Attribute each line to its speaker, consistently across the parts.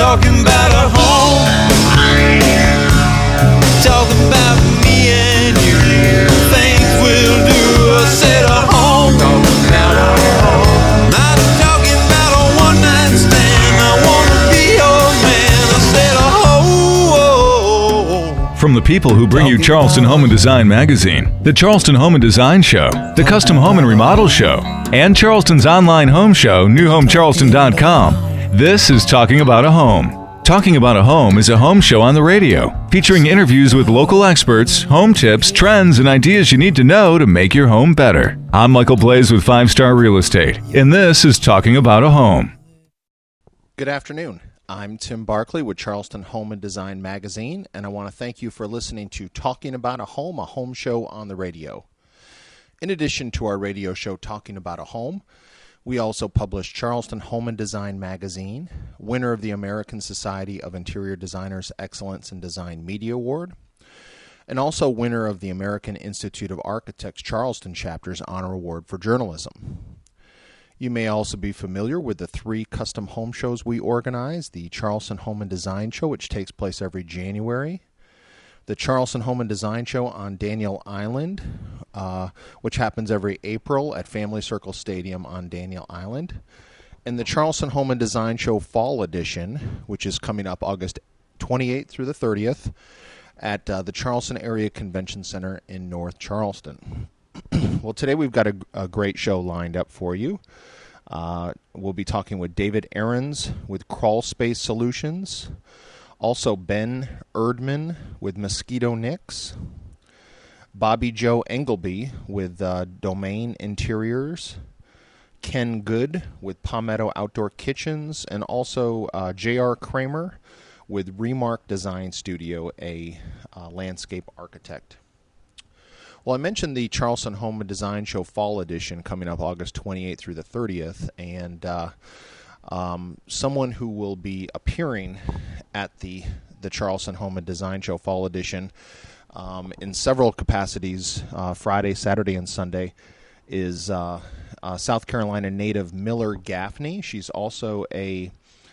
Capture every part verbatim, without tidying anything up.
Speaker 1: talking about a home. Talking about me and you. Things we'll do. I said a home. Talking about a home. Not talking about a one night stand. I wanna be your man. I said a home.
Speaker 2: From the people who bring you Charleston Home and Design Magazine, the Charleston Home and Design Show, the Custom Home and Remodel Show, and Charleston's online home show, new home charleston dot com, this is Talking About a Home. Talking About a Home is a home show on the radio, featuring interviews with local experts, home tips, trends, and ideas you need to know to make your home better. I'm Michael Blaze with Five Star Real Estate, and this is Talking About a Home.
Speaker 3: Good afternoon. I'm Tim Barkley with Charleston Home and Design Magazine, and I want to thank you for listening to Talking About a Home, a home show on the radio. In addition to our radio show Talking About a Home, we also publish Charleston Home and Design Magazine, winner of the American Society of Interior Designers Excellence in Design Media Award, and also winner of the American Institute of Architects Charleston Chapter's Honor Award for Journalism. You may also be familiar with the three custom home shows we organize, the Charleston Home and Design Show, which takes place every January, the Charleston Home and Design Show on Daniel Island, uh, which happens every April at Family Circle Stadium on Daniel Island, and the Charleston Home and Design Show Fall Edition, which is coming up August twenty-eighth through the thirtieth at uh, the Charleston Area Convention Center in North Charleston. Well, today we've got a, a great show lined up for you. Uh, we'll be talking with David Ahrens with Crawl Space Solutions. Also, Ben Erdman with Mosquito Nix. Bobby Joe Engelby with uh, Domain Interiors. Ken Good with Palmetto Outdoor Kitchens. And also uh, J R Kramer with Remark Design Studio, a uh, landscape architect. Well, I mentioned the Charleston Home and Design Show Fall Edition coming up August twenty-eighth through the thirtieth, and uh, um, someone who will be appearing at the the Charleston Home and Design Show Fall Edition um, in several capacities, uh, Friday, Saturday, and Sunday, is uh, uh, South Carolina native Miller Gaffney. She's also a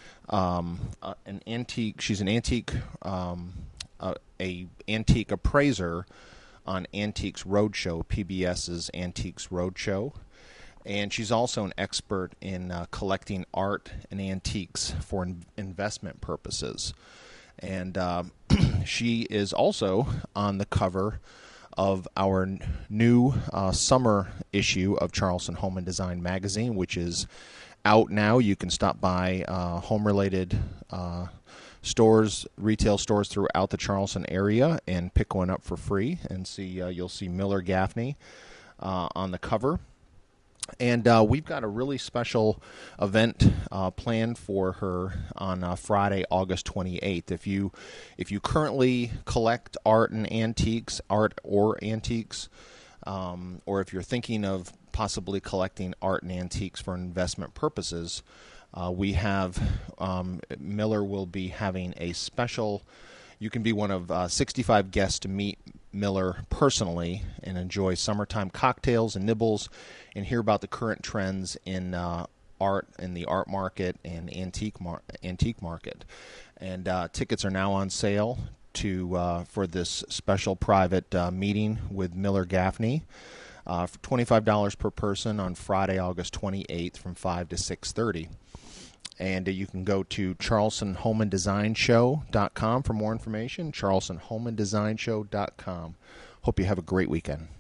Speaker 3: um, uh, an antique. She's an antique um, uh, a antique appraiser on Antiques Roadshow, PBS's Antiques Roadshow. And she's also an expert in uh, collecting art and antiques for in- investment purposes. And uh, she is also on the cover of our n- new uh, summer issue of Charleston Home and Design Magazine, which is out now. You can stop by uh, home-related uh stores, retail stores throughout the Charleston area and pick one up for free and see, uh, you'll see Miller Gaffney uh, on the cover. And uh, we've got a really special event uh, planned for her on uh, Friday, August twenty-eighth. If you if you currently collect art and antiques, art or antiques, um, or if you're thinking of possibly collecting art and antiques for investment purposes, Uh, we have, um, Miller will be having a special, you can be one of uh, sixty-five guests to meet Miller personally and enjoy summertime cocktails and nibbles and hear about the current trends in uh, art, in the art market and antique mar- antique market. And uh, tickets are now on sale to uh, for this special private uh, meeting with Miller Gaffney uh, for twenty-five dollars per person on Friday, August twenty-eighth from five to six thirty. And uh, you can go to charleston home and design show dot com for more information, charleston home and design show dot com. Hope you have a great weekend.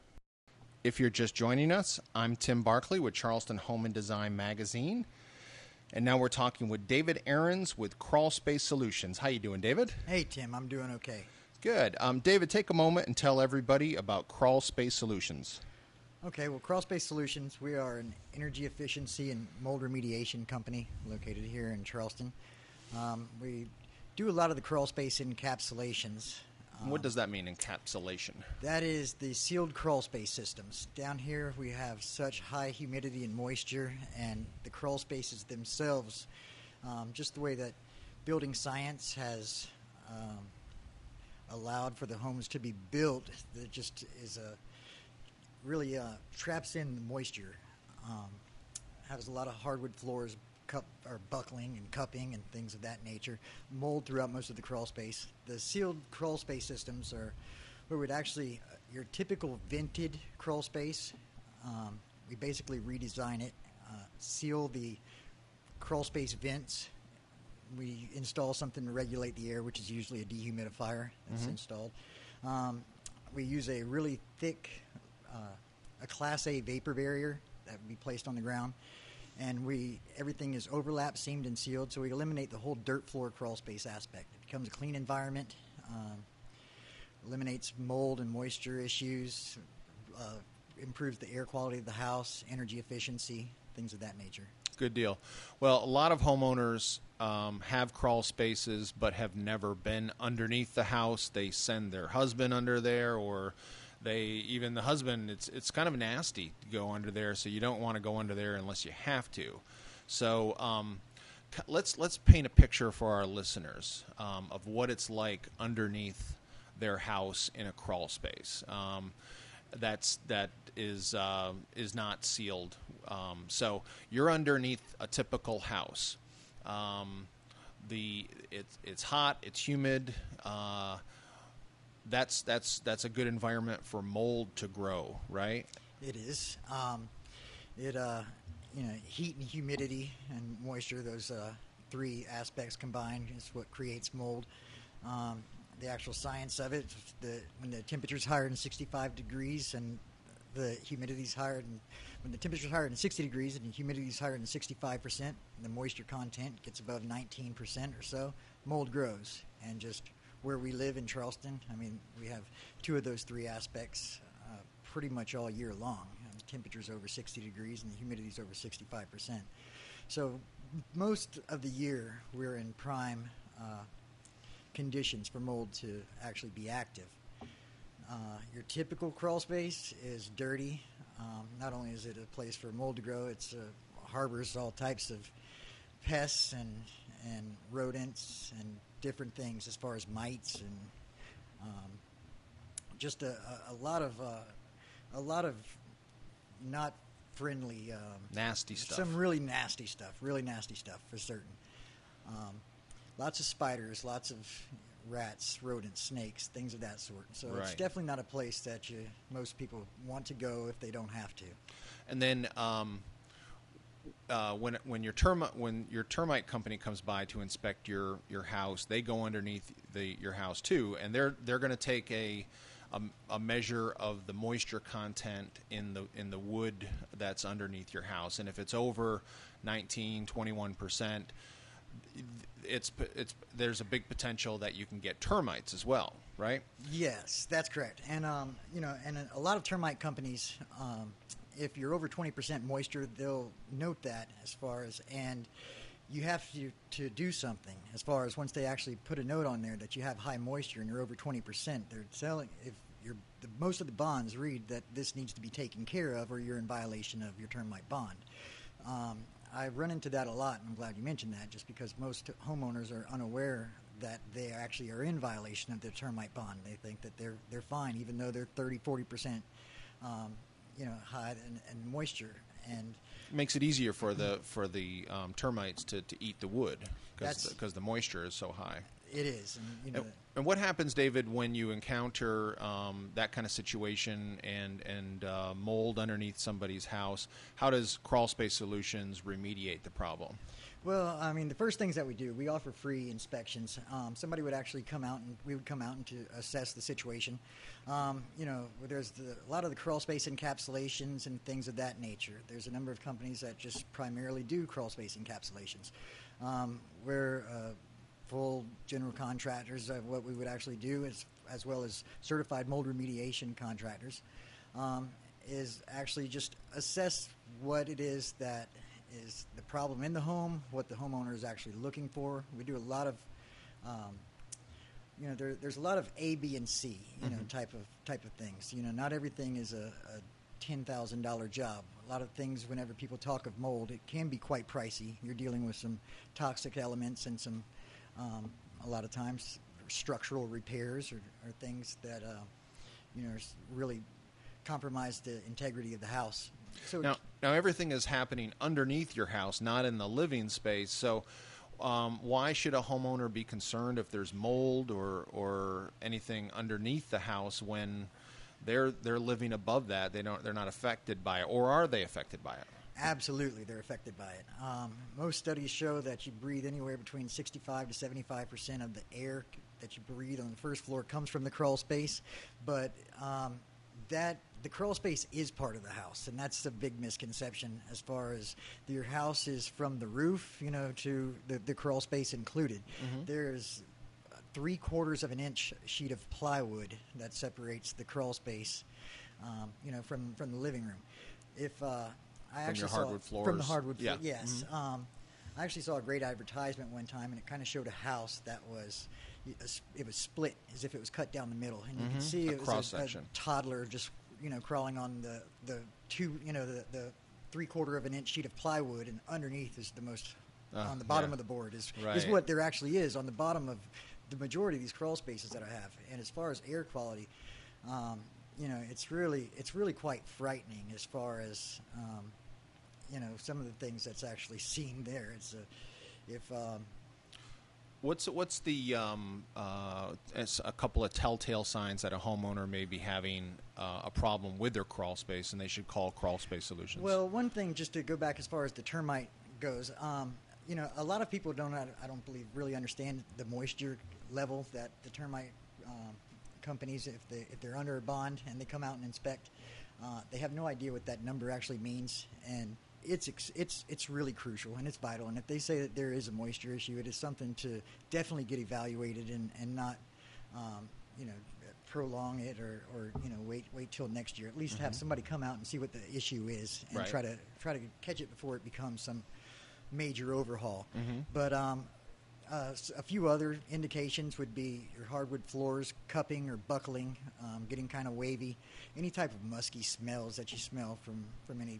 Speaker 3: If you're just joining us, I'm Tim Barkley with Charleston Home and Design Magazine. And now we're talking with David Ahrens with Crawl Space Solutions. How you doing, David?
Speaker 4: Hey, Tim. I'm doing okay.
Speaker 3: Good. Um, David, take a moment and tell everybody about Crawl Space Solutions.
Speaker 4: Okay, well, Crawl Space Solutions, we are an energy efficiency and mold remediation company located here in Charleston. Um, we do a lot of the crawl space encapsulations. Um,
Speaker 3: what does that mean, encapsulation?
Speaker 4: That is the sealed crawl space systems. Down here we have such high humidity and moisture, and the crawl spaces themselves, um, just the way that building science has um, allowed for the homes to be built, there just is a really uh, traps in the moisture, um, has a lot of hardwood floors, cup or buckling and cupping and things of that nature. Mold throughout most of the crawl space. The sealed crawl space systems are where we'd actually uh, your typical vented crawl space. Um, we basically redesign it, uh, seal the crawl space vents. We install something to regulate the air, which is usually a dehumidifier that's
Speaker 3: Mm-hmm.
Speaker 4: installed. Um, we use a really thick, uh, a Class A vapor barrier that would be placed on the ground, and we everything is overlap, seamed, and sealed. So we eliminate the whole dirt floor crawl space aspect. It becomes a clean environment. Um, eliminates mold and moisture issues. Uh, improves the air quality of the house, energy efficiency, things of that nature.
Speaker 3: Good deal. Well, a lot of homeowners um, have crawl spaces but have never been underneath the house. They send their husband under there, or they even the husband, it's it's kind of nasty to go under there, so you don't want to go under there unless you have to. So um, c- let's let's paint a picture for our listeners um, of what it's like underneath their house in a crawl space. Um, that's that is uh, is not sealed. Um, so you're underneath a typical house. Um, the it's it's hot, it's humid. Uh, that's that's that's a good environment for mold to grow, right?
Speaker 4: It is. Um, it uh, you know, heat and humidity and moisture. Those uh, three aspects combined is what creates mold. Um, the actual science of it, the when the temperature's higher than sixty-five degrees and the humidity's higher than when the temperature's higher than sixty degrees and the humidity's higher than sixty-five percent, and the moisture content gets above nineteen percent or so, mold grows. And just where we live in Charleston, I mean, we have two of those three aspects uh, pretty much all year long. You know, the temperature's over sixty degrees and the humidity's over sixty-five percent. So most of the year we're in prime uh, conditions for mold to actually be active. Uh, your typical crawl space is dirty. Um, not only is it a place for mold to grow, it's uh, harbors all types of pests and and rodents and different things as far as mites and um, just a, a, a lot of uh, a lot of not friendly, um,
Speaker 3: Nasty stuff.
Speaker 4: Some really nasty stuff, really nasty stuff for certain. Um, lots of spiders, lots of rats, rodents, snakes, things of that sort. So it's
Speaker 3: Right.
Speaker 4: definitely not a place that you most people want to go if they don't have to.
Speaker 3: And then um, uh, when when your termite when your termite company comes by to inspect your, your house, they go underneath the your house too, and they're they're going to take a, a a measure of the moisture content in the in the wood that's underneath your house, and if it's over nineteen, twenty-one percent, it's it's there's a big potential that you can get termites as well, right?
Speaker 4: Yes, that's correct. And um, you know, and a lot of termite companies, um, if you're over twenty percent moisture, they'll note that as far as, and you have to to do something as far as once they actually put a note on there that you have high moisture and you're over twenty percent. They're telling if you're the, most of the bonds read that this needs to be taken care of, or you're in violation of your termite bond. Um, I run into that a lot, and I'm glad you mentioned that, just because most homeowners are unaware that they actually are in violation of their termite bond. They think that they're they're fine, even though they're thirty, forty percent, um, you know, high in, in moisture. And
Speaker 3: It makes it easier for the for the um, termites to, to eat the wood because
Speaker 4: That's-
Speaker 3: because the, the moisture is so high.
Speaker 4: it is, and you know,
Speaker 3: And, and what happens, David, when you encounter um, that kind of situation and and uh, mold underneath somebody's house? How does Crawl Space Solutions remediate the problem?
Speaker 4: well, I mean, the first things that we do, we offer free inspections. Um, somebody would actually come out, and we would come out and to assess the situation. Um, you know, there's the, a lot of the crawl space encapsulations and things of that nature. There's a number of companies that just primarily do crawl space encapsulations. Um, we're uh, full general contractors of what we would actually do, as as well as certified mold remediation contractors, um, is actually just assess what it is that is the problem in the home, what the homeowner is actually looking for. We do a lot of, um, you know, there, there's a lot of A, B, and C, you know, type of type of things. You know, not everything is a, a ten thousand dollar job. A lot of things, whenever people talk of mold, it can be quite pricey. You're dealing with some toxic elements and some, um, a lot of times, structural repairs or, or things that, uh, you know, really compromise the integrity of the house. So
Speaker 3: Now, now everything is happening underneath your house, not in the living space. So, um, why should a homeowner be concerned if there's mold or or anything underneath the house when they're they're living above that? They don't. They're not affected by it, or are they affected by it?
Speaker 4: Absolutely, they're affected by it. Um, most studies show that you breathe anywhere between sixty-five to seventy-five percent of the air that you breathe on the first floor comes from the crawl space, but um, that the crawl space is part of the house, and that's the big misconception as far as your house is from the roof, you know, to the, the crawl space included.
Speaker 3: Mm-hmm.
Speaker 4: There's three quarters of an inch sheet of plywood that separates the crawl space, um, you know, from, from the living room. If uh, I
Speaker 3: From
Speaker 4: actually
Speaker 3: your
Speaker 4: saw
Speaker 3: hardwood floors.
Speaker 4: from the hardwood floor,
Speaker 3: Yeah.
Speaker 4: yes.
Speaker 3: Mhm.
Speaker 4: Um, I actually saw a great advertisement one time, and it kind of showed a house that was it was split as if it was cut down the middle, and you
Speaker 3: Mhm.
Speaker 4: can see
Speaker 3: A
Speaker 4: it was
Speaker 3: cross
Speaker 4: a, a
Speaker 3: section.
Speaker 4: toddler just you know crawling on the the two you know the, the three quarter of an inch sheet of plywood, and underneath is the most
Speaker 3: Uh,
Speaker 4: on the bottom
Speaker 3: yeah.
Speaker 4: of the board is is
Speaker 3: Right.
Speaker 4: what there actually is on the bottom of the majority of these crawl spaces that I have. And as far as air quality, um, you know, it's really it's really quite frightening as far as um, you know some of the things that's actually seen there. It's a, if um,
Speaker 3: What's what's the um, uh, as a couple of telltale signs that a homeowner may be having uh, a problem with their crawl space, and they should call Crawl Space Solutions?
Speaker 4: Well, one thing, just to go back as far as the termite goes, um, you know, a lot of people don't, I don't believe, really understand the moisture level that the termite um, companies, if they if they're under a bond and they come out and inspect, uh, they have no idea what that number actually means, and it's ex- it's it's really crucial and it's vital. And if they say that there is a moisture issue, it is something to definitely get evaluated and and not, um, you know. prolong it or, or you know wait wait till next year. At least have somebody come out and see what the issue is and
Speaker 3: Right.
Speaker 4: try to try to catch it before it becomes some major overhaul.
Speaker 3: Mhm.
Speaker 4: But um, uh, s- a few other indications would be your hardwood floors cupping or buckling, um, getting kind of wavy, any type of musky smells that you smell from from any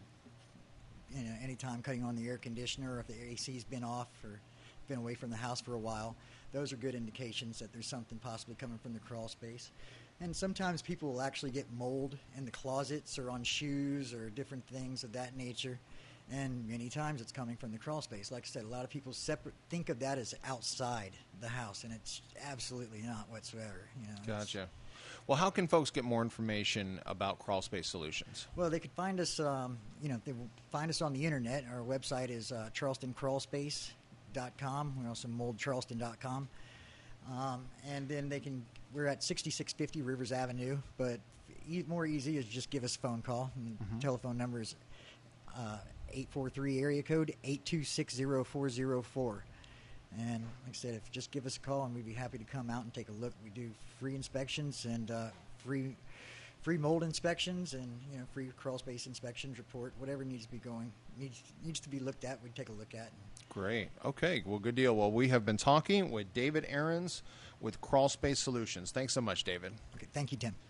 Speaker 4: you know any time cutting on the air conditioner, or if the A C's been off or been away from the house for a while. Those are good indications that there's something possibly coming from the crawl space. And sometimes people will actually get mold in the closets or on shoes or different things of that nature. And many times it's coming from the crawl space. Like I said, a lot of people separate think of that as outside the house, and it's absolutely not whatsoever. You know, it's-
Speaker 3: Gotcha. Well, how can folks get more information about Crawl Space Solutions?
Speaker 4: Well, they could find us, um, you know, they will find us on the internet. Our website is uh, charleston crawl space dot com. We're also mold charleston dot com. Um, and then they can, we're at sixty-six fifty Rivers Avenue, but e- more easy is just give us a phone call. And the telephone number is uh, eight four three area code eight two six zero four zero four. And like I said, if just give us a call, and we'd be happy to come out and take a look. We do free inspections and uh, free free mold inspections, and you know free crawl space inspections report. Whatever needs to be going needs needs to be looked at, we take a look at.
Speaker 3: Great. Okay. Well, good deal. Well, we have been talking with David Ahrens with Crawl Space Solutions. Thanks so much, David.
Speaker 4: Okay, thank you, Tim.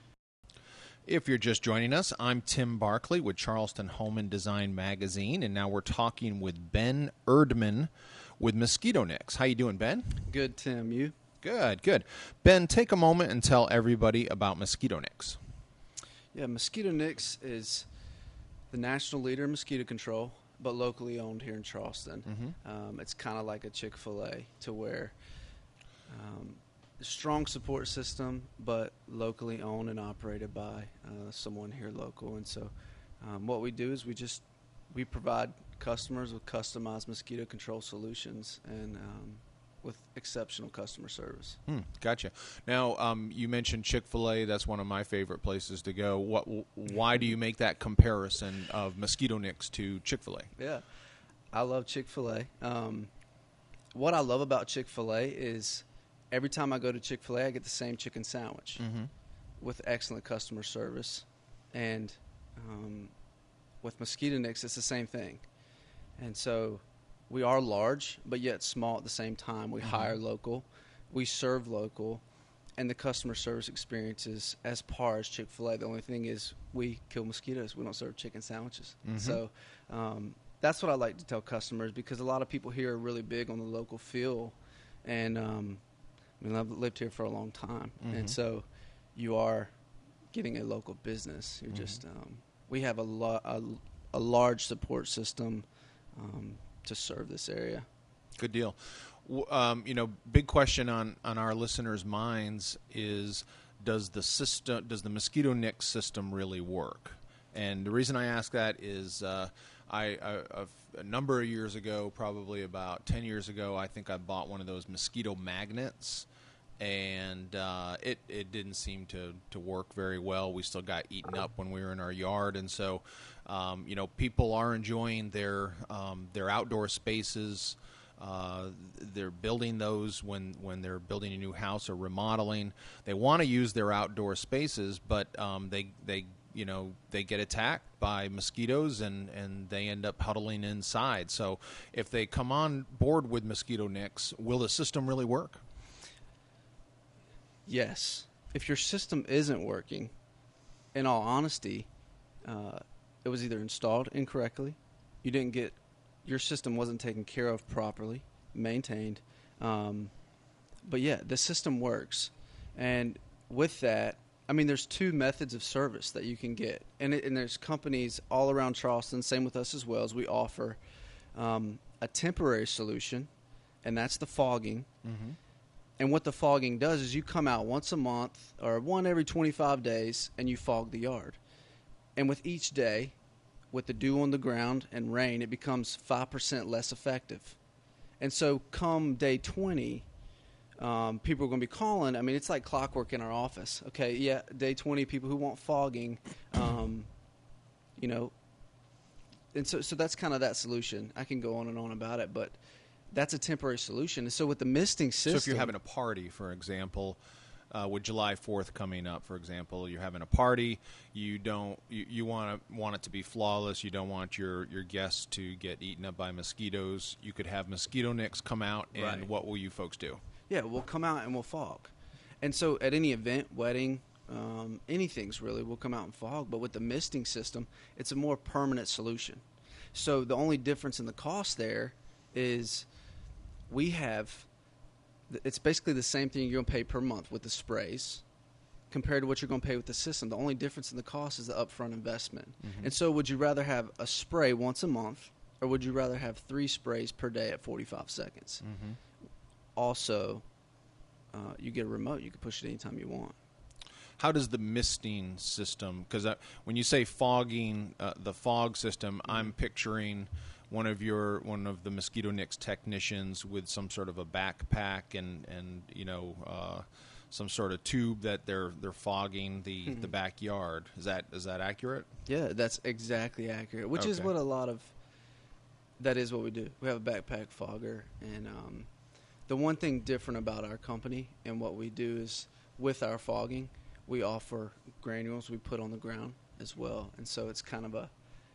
Speaker 3: If you're just joining us, I'm Tim Barkley with Charleston Home and Design Magazine, and now we're talking with Ben Erdman with Mosquito Nix. How you doing, Ben?
Speaker 5: Good, Tim. You?
Speaker 3: Good, good. Ben, take a moment and tell everybody about Mosquito Nix.
Speaker 5: Yeah, Mosquito Nix is the national leader in mosquito control, but locally owned here in Charleston.
Speaker 3: Mhm.
Speaker 5: Um, it's kind of like a Chick-fil-A, to where um, a strong support system, but locally owned and operated by uh, someone here local. And so um, what we do is we just we provide customers with customized mosquito control solutions and um, with exceptional customer service.
Speaker 3: Hmm, gotcha. Now, um, you mentioned Chick-fil-A. That's one of my favorite places to go. What? Why do you make that comparison of Mosquito Nix to Chick-fil-A?
Speaker 5: Yeah, I love Chick-fil-A. Um, what I love about Chick-fil-A is every time I go to Chick-fil-A, I get the same chicken sandwich
Speaker 3: Mm-hmm.
Speaker 5: with excellent customer service. And um, with Mosquito Nix, it's the same thing. And so we are large, but yet small at the same time. We
Speaker 3: Mhm.
Speaker 5: hire local, we serve local, and the customer service experience is as par as Chick-fil-A. The only thing is we kill mosquitoes. We don't serve chicken sandwiches.
Speaker 3: Mhm.
Speaker 5: So um, that's what I like to tell customers, because a lot of people here are really big on the local feel. And um, I mean, I've lived here for a long time.
Speaker 3: Mhm.
Speaker 5: And so you are getting a local business. You're
Speaker 3: Mhm.
Speaker 5: just um, we have a lot a, a large support system um, to serve this area.
Speaker 3: Good deal. W- Um, you know, big question on, on our listeners' minds is, does the system, does the Mosquito Nix system really work? And the reason I ask that is uh, I, I a, a number of years ago, probably about ten years ago, I think I bought one of those mosquito magnets, and uh, it it didn't seem to, to work very well. We still got eaten up when we were in our yard, and so um, you know, people are enjoying their um, their outdoor spaces. Uh, they're building those when, when they're building a new house or remodeling. They want to use their outdoor spaces, but um, they they you know they get attacked by mosquitoes and, and they end up huddling inside. So if they come on board with Mosquito Nix, will the system really work?
Speaker 5: Yes. If your system isn't working, in all honesty, uh, it was either installed incorrectly, you didn't get your system wasn't taken care of properly, maintained. Um, but yeah, the system works. And with that, I mean, there's two methods of service that you can get. And, it, and there's companies all around Charleston, same with us as well, as we offer um, a temporary solution, and that's the fogging. Mm-hmm. And what the fogging does is you come out once a month or one every twenty-five days, and you fog the yard. And with each day, with the dew on the ground and rain, it becomes five percent less effective. And so come day twenty, um, people are going to be calling. I mean, it's like clockwork in our office. Okay, yeah, day twenty, people who want fogging, um, you know. And so, so that's kind of that solution. I can go on and on about it, but that's a temporary solution. And so with the misting system.
Speaker 3: So if you're having a party, for example, Uh, with July fourth coming up, for example, you're having a party. You don't you, you want to want it to be flawless. You don't want your, your guests to get eaten up by mosquitoes. You could have Mosquito Nix come out, and
Speaker 5: Right.
Speaker 3: what will you folks do?
Speaker 5: Yeah, we'll come out and we'll fog. And so at any event, wedding, um, anything's really, we'll come out and fog. But with the misting system, it's a more permanent solution. So the only difference in the cost there is we have. It's basically the same thing you're going to pay per month with the sprays compared to what you're going to pay with the system. The only difference in the cost is the upfront investment. Mm-hmm. And so would you rather have a spray once a month, or would you rather have three sprays per day at forty-five seconds? Mm-hmm. Also, uh, you get a remote. You can push it anytime you want.
Speaker 3: How does the misting system, because when you say fogging, uh, the fog system, mm-hmm. I'm picturing one of your one of the Mosquito Nix technicians with some sort of a backpack and and you know uh, some sort of tube that they're they're fogging the, mm-hmm. the backyard. Is that is that accurate?
Speaker 5: Yeah, that's exactly accurate. Which
Speaker 3: okay.
Speaker 5: is what a lot of that is what we do. We have a backpack fogger, and um, the one thing different about our company and what we do is with our fogging, we offer granules we put on the ground as well, and so it's kind of a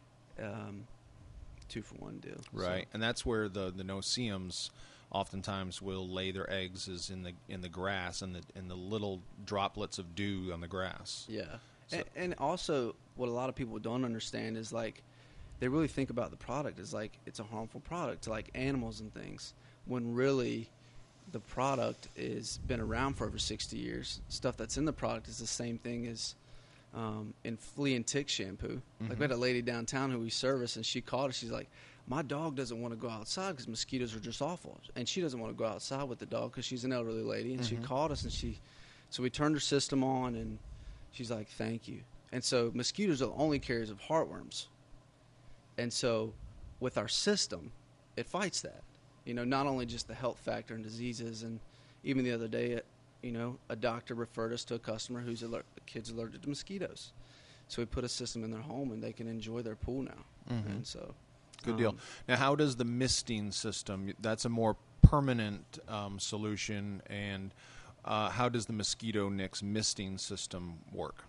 Speaker 5: um, two for one deal.
Speaker 3: Right,
Speaker 5: so.
Speaker 3: And that's where the the no-see-ums oftentimes will lay their eggs is in the in the grass and the in the little droplets of dew on the grass.
Speaker 5: Yeah,
Speaker 3: so.
Speaker 5: and, and also what a lot of people don't understand is like they really think about the product as like it's a harmful product to like animals and things, when really the product is been around for over sixty years. Stuff that's in the product is the same thing as Um, in flea and tick shampoo. Mm-hmm. Like we had a lady downtown who we service, and she called us. She's like, my dog doesn't want to go outside because mosquitoes are just awful. And she doesn't want to go outside with the dog because she's an elderly lady. And mm-hmm. she called us, and she, so we turned her system on, and she's like, thank you. And so mosquitoes are the only carriers of heartworms. And so with our system, it fights that. You know, not only just the health factor and diseases, and even the other day, it, you know, a doctor referred us to a customer whose aller- kid's allergic to mosquitoes. So we put a system in their home, and they can enjoy their pool now. Mm-hmm. And so,
Speaker 3: good
Speaker 5: um,
Speaker 3: deal. Now, how does the misting system? That's a more permanent um, solution, and uh, how does the Mosquito Nix misting system work?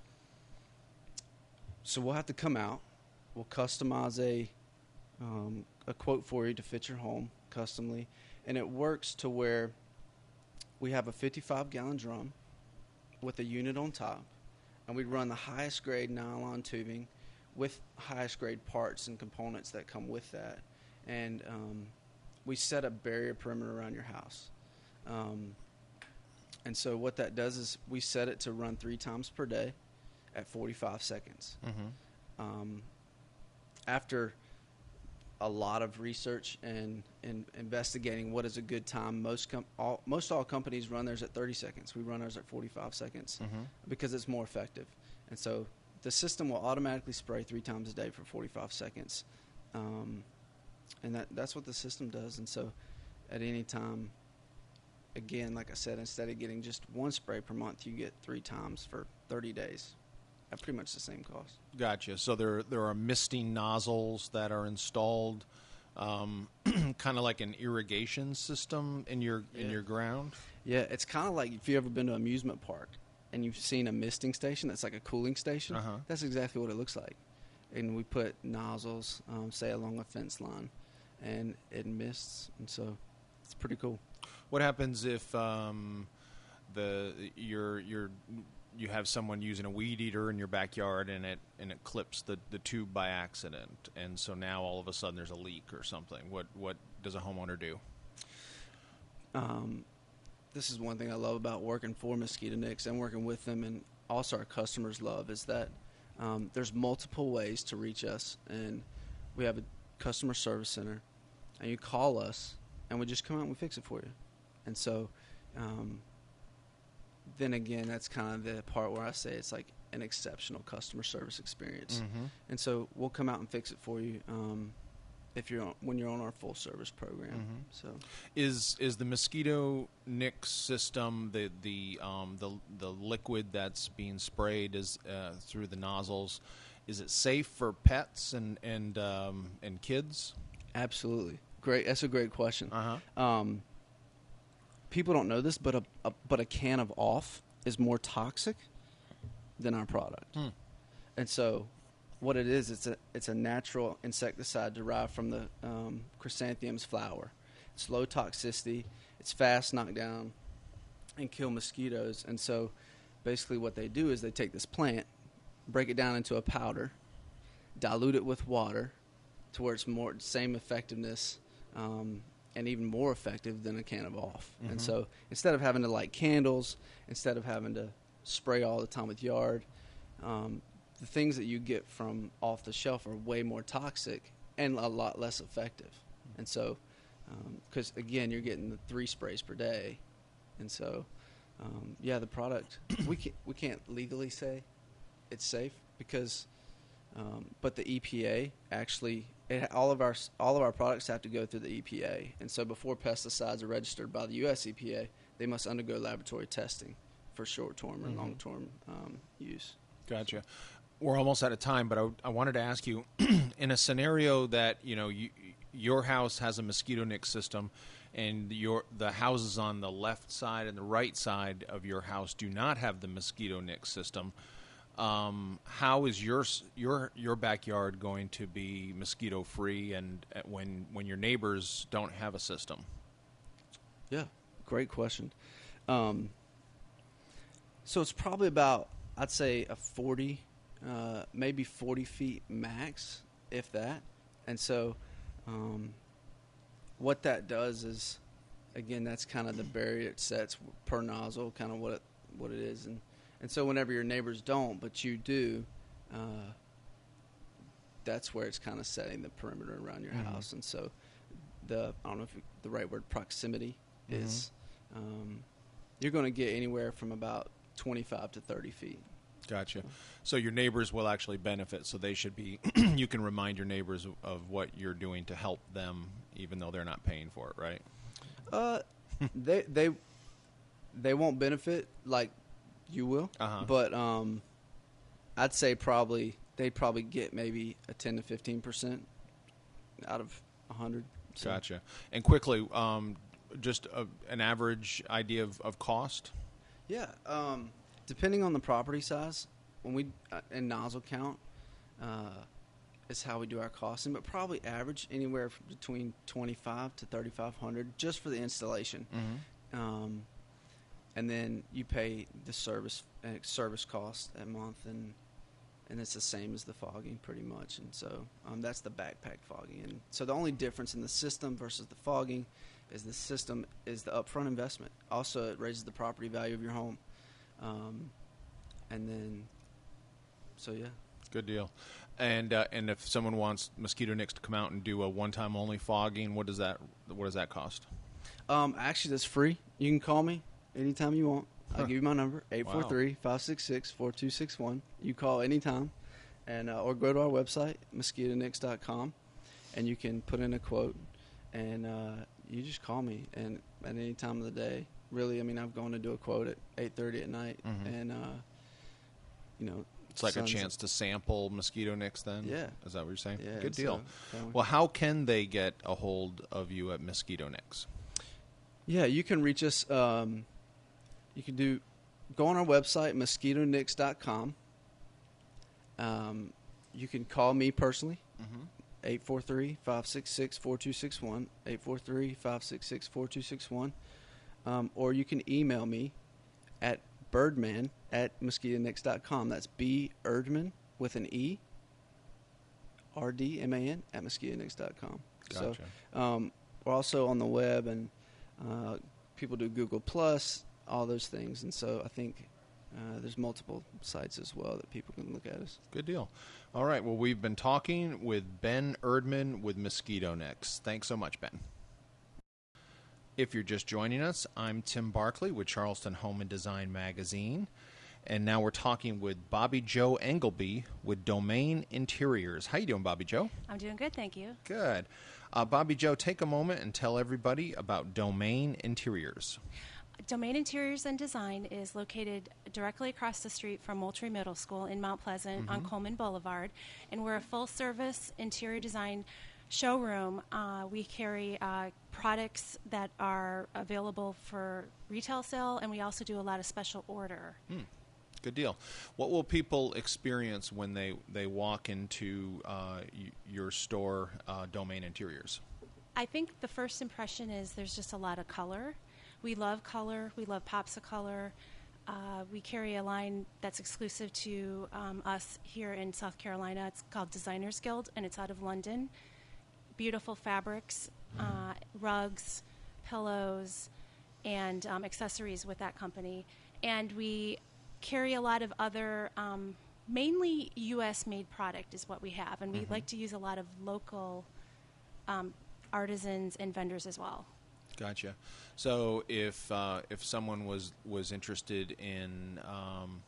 Speaker 5: So we'll have to come out. We'll customize a um, a quote for you to fit your home customly, and it works to where we have a fifty-five gallon drum with a unit on top, and we run the highest grade nylon tubing with highest grade parts and components that come with that. And um, we set a barrier perimeter around your house. Um, and so what that does is we set it to run three times per day at forty-five seconds. Mm-hmm. Um, after a lot of research and, and investigating what is a good time, most com- all, most all companies run theirs at thirty seconds. We run ours at forty-five seconds
Speaker 3: Mm-hmm.
Speaker 5: because it's more effective. And so the system will automatically spray three times a day for forty-five seconds. Um, and that that's what the system does. And so at any time, again, like I said, instead of getting just one spray per month, you get three times for thirty days at pretty much the same cost.
Speaker 3: Gotcha. So there there are misting nozzles that are installed, um, kind of like an irrigation system in your in
Speaker 5: Yeah.
Speaker 3: your ground.
Speaker 5: Yeah, it's kind of like if you've ever been to an amusement park and you've seen a misting station that's like a cooling station.
Speaker 3: Uh-huh.
Speaker 5: That's exactly what it looks like. And we put nozzles, um, say, along a fence line, and it mists, and so it's pretty cool.
Speaker 3: What happens if um, the you're you're you have someone using a weed eater in your backyard and it and it clips the, the tube by accident, and so now all of a sudden there's a leak or something? What what does a homeowner do?
Speaker 5: Um, this is one thing I love about working for Mosquito Nix and working with them, and also our customers love, is that um, there's multiple ways to reach us, and we have a customer service center, and you call us, and we just come out and we fix it for you. And so um, then again, that's kind of the part where I say it's like an exceptional customer service experience.
Speaker 3: Mm-hmm.
Speaker 5: And so we'll come out and fix it for you um, if you're on, when you're on our full service program.
Speaker 3: Mhm.
Speaker 5: So
Speaker 3: Is is the Mosquito Nix system the the um, the the liquid that's being sprayed is uh, through the nozzles? Is it safe for pets and and um, and kids?
Speaker 5: absolutely great. That's a great question.
Speaker 3: Uh huh.
Speaker 5: Um, people don't know this, but a, a but a can of Off is more toxic than our product.
Speaker 3: Hmm.
Speaker 5: And so, what it is, it's a it's a natural insecticide derived from the um, chrysanthemum's flower. It's low toxicity. It's fast knockdown and kill mosquitoes. And so, basically, what they do is they take this plant, break it down into a powder, dilute it with water, to where it's more same effectiveness. Um, and even more effective than a can of Off.
Speaker 3: Mhm.
Speaker 5: And so instead of having to light candles, instead of having to spray all the time with yard, um, the things that you get from off the shelf are way more toxic and a lot less effective. And so, because um, again, you're getting the three sprays per day. And so, um, yeah, the product, we can't, we can't legally say it's safe because, um, but the E P A actually, It, all of our all of our products have to go through the E P A, and so before pesticides are registered by the U S E P A, they must undergo laboratory testing for short-term or
Speaker 3: Mhm.
Speaker 5: long-term um, use.
Speaker 3: Gotcha. We're almost out of time, but I, I wanted to ask you, in a scenario that you know you, your house has a Mosquito Nix system, and your the houses on the left side and the right side of your house do not have the Mosquito Nix system. Um, how is your your your backyard going to be mosquito free, and uh, when when your neighbors don't have a system?
Speaker 5: Yeah, great question. Um, so it's probably about, I'd say, a forty, uh, maybe forty feet max, if that. And so um, what that does is, again, that's kind of the barrier it sets per nozzle, kind of what it, what it is. And, and so whenever your neighbors don't, but you do, uh, that's where it's kind of setting the perimeter around your
Speaker 3: Mhm.
Speaker 5: house. And so the, I don't know if the right word, proximity,
Speaker 3: Mhm.
Speaker 5: is um, you're going to get anywhere from about twenty-five to thirty feet.
Speaker 3: Gotcha. So your neighbors will actually benefit. So they should be. You can remind your neighbors of, of what you're doing to help them, even though they're not paying for it, right?
Speaker 5: Uh, they they they won't benefit like you will,
Speaker 3: Uh-huh.
Speaker 5: but um, I'd say probably they probably get maybe a ten to fifteen percent out of a hundred. So.
Speaker 3: Gotcha. And quickly, um, just a, an average idea of, of cost?
Speaker 5: Yeah, um, depending on the property size, when we uh, and nozzle count uh, is how we do our costing, but probably average anywhere from between twenty-five to thirty-five hundred just for the installation.
Speaker 3: Mm-hmm.
Speaker 5: Um, and then you pay the service uh, service cost that month, and and it's the same as the fogging pretty much. And so um, that's the backpack fogging. And so the only difference in the system versus the fogging is the system is the upfront investment. Also, it raises the property value of your home. Um, and then, so yeah.
Speaker 3: Good deal. And uh, and if someone wants Mosquito Nix to come out and do a one-time only fogging, what does that what does that cost?
Speaker 5: Um, actually, that's free. You can call me anytime you want. I'll
Speaker 3: Huh.
Speaker 5: give you my number, eight four three, five six six, four two six one. You call anytime, and uh, or go to our website, mosquito nix dot com, and you can put in a quote, and uh, you just call me and at any time of the day. Really, I mean, I've gone to do a quote at eight thirty at night,
Speaker 3: Mhm.
Speaker 5: and, uh, you know.
Speaker 3: It's like a
Speaker 5: sun's-
Speaker 3: chance to sample Mosquito Nix then?
Speaker 5: Yeah.
Speaker 3: Is that what you're saying?
Speaker 5: Yeah,
Speaker 3: Good
Speaker 5: so,
Speaker 3: deal.
Speaker 5: um,
Speaker 3: Well, how can they get a hold of you at Mosquito Nix?
Speaker 5: Yeah, you can reach us. Um, you can do go on our website, mosquito nix dot com. Um, you can call me personally,
Speaker 3: Mm-hmm.
Speaker 5: eight four three, five six six, four two six one, eight four three, five six six, four two six one. Um, or you can email me at birdman at mosquito nix dot com. That's B. Erdman with an E, R D M A N, at mosquito nix dot com.
Speaker 3: Gotcha.
Speaker 5: So um, we're also on the web, and uh, people do Google Plus, all those things. And so I think uh, there's multiple sites as well that people can look at us.
Speaker 3: Good deal. All right. Well, we've been talking with Ben Erdman with Mosquito Nix. Thanks so much, Ben. If you're just joining us, I'm Tim Barkley with Charleston Home and Design Magazine. And now we're talking with Bobby Joe Engelby with Domain Interiors. How you doing, Bobby Joe?
Speaker 6: I'm doing good, thank you.
Speaker 3: Good. Uh, Bobby Joe, take a moment and tell everybody about Domain Interiors.
Speaker 6: Domain Interiors and Design is located directly across the street from Moultrie Middle School in Mount Pleasant on Coleman Boulevard. And we're a full-service interior design showroom. Uh, we carry uh, products that are available for retail sale, and we also do a lot of special order.
Speaker 3: Hmm. Good deal. What will people experience when they, they walk into uh, y- your store, uh, Domain Interiors?
Speaker 6: I think the first impression is there's just a lot of color. We love color. We love pops of color. Uh, we carry a line that's exclusive to um, us here in South Carolina. It's called Designers Guild, and it's out of London. Beautiful fabrics, uh, rugs, pillows, and um, accessories with that company. And we carry a lot of other, um, mainly U S made product is what we have. And we
Speaker 3: Mhm.
Speaker 6: like to use a lot of local um, artisans and vendors as well.
Speaker 3: Gotcha. So if uh, if someone was was interested in um,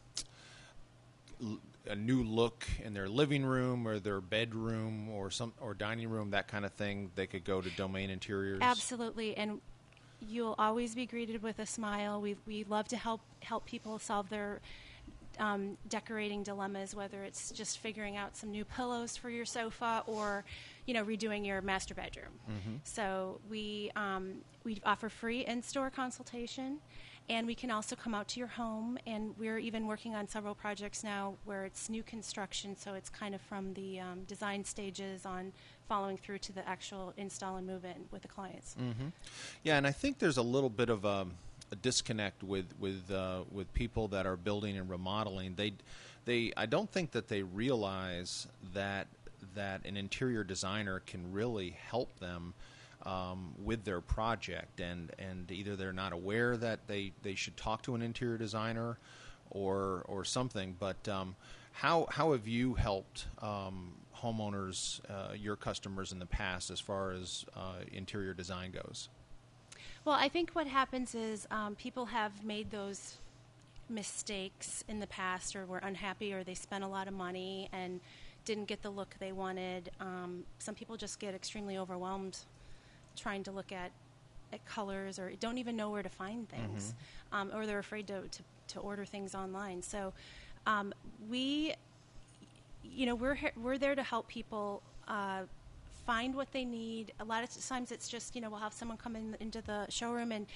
Speaker 3: l- a new look in their living room or their bedroom or some or dining room, that kind of thing, they could go to Domain Interiors.
Speaker 6: Absolutely, and you'll always be greeted with a smile. We we love to help help people solve their um, decorating dilemmas, whether it's just figuring out some new pillows for your sofa or, you know, redoing your master bedroom.
Speaker 3: Mhm.
Speaker 6: So we um, we offer free in-store consultation, and we can also come out to your home. And we're even working on several projects now where it's new construction, so it's kind of from the um, design stages on following through to the actual install and move-in with the clients.
Speaker 3: Mm-hmm. Yeah, and I think there's a little bit of a, a disconnect with with uh, with people that are building and remodeling. They they I don't think that they realize that that an interior designer can really help them um, with their project, and and either they're not aware that they, they should talk to an interior designer, or or something. But um, how how have you helped um, homeowners, uh, your customers in the past, as far as uh, interior design goes?
Speaker 6: Well, I think what happens is um, people have made those mistakes in the past, or were unhappy, or they spent a lot of money and didn't get the look they wanted. Um, some people just get extremely overwhelmed trying to look at, at colors, or don't even know where to find things, um, or they're afraid to, to, to order things online. So um, we, you know, we're he- we're there to help people uh, find what they need. A lot of times it's just, you know, we'll have someone come in into the showroom and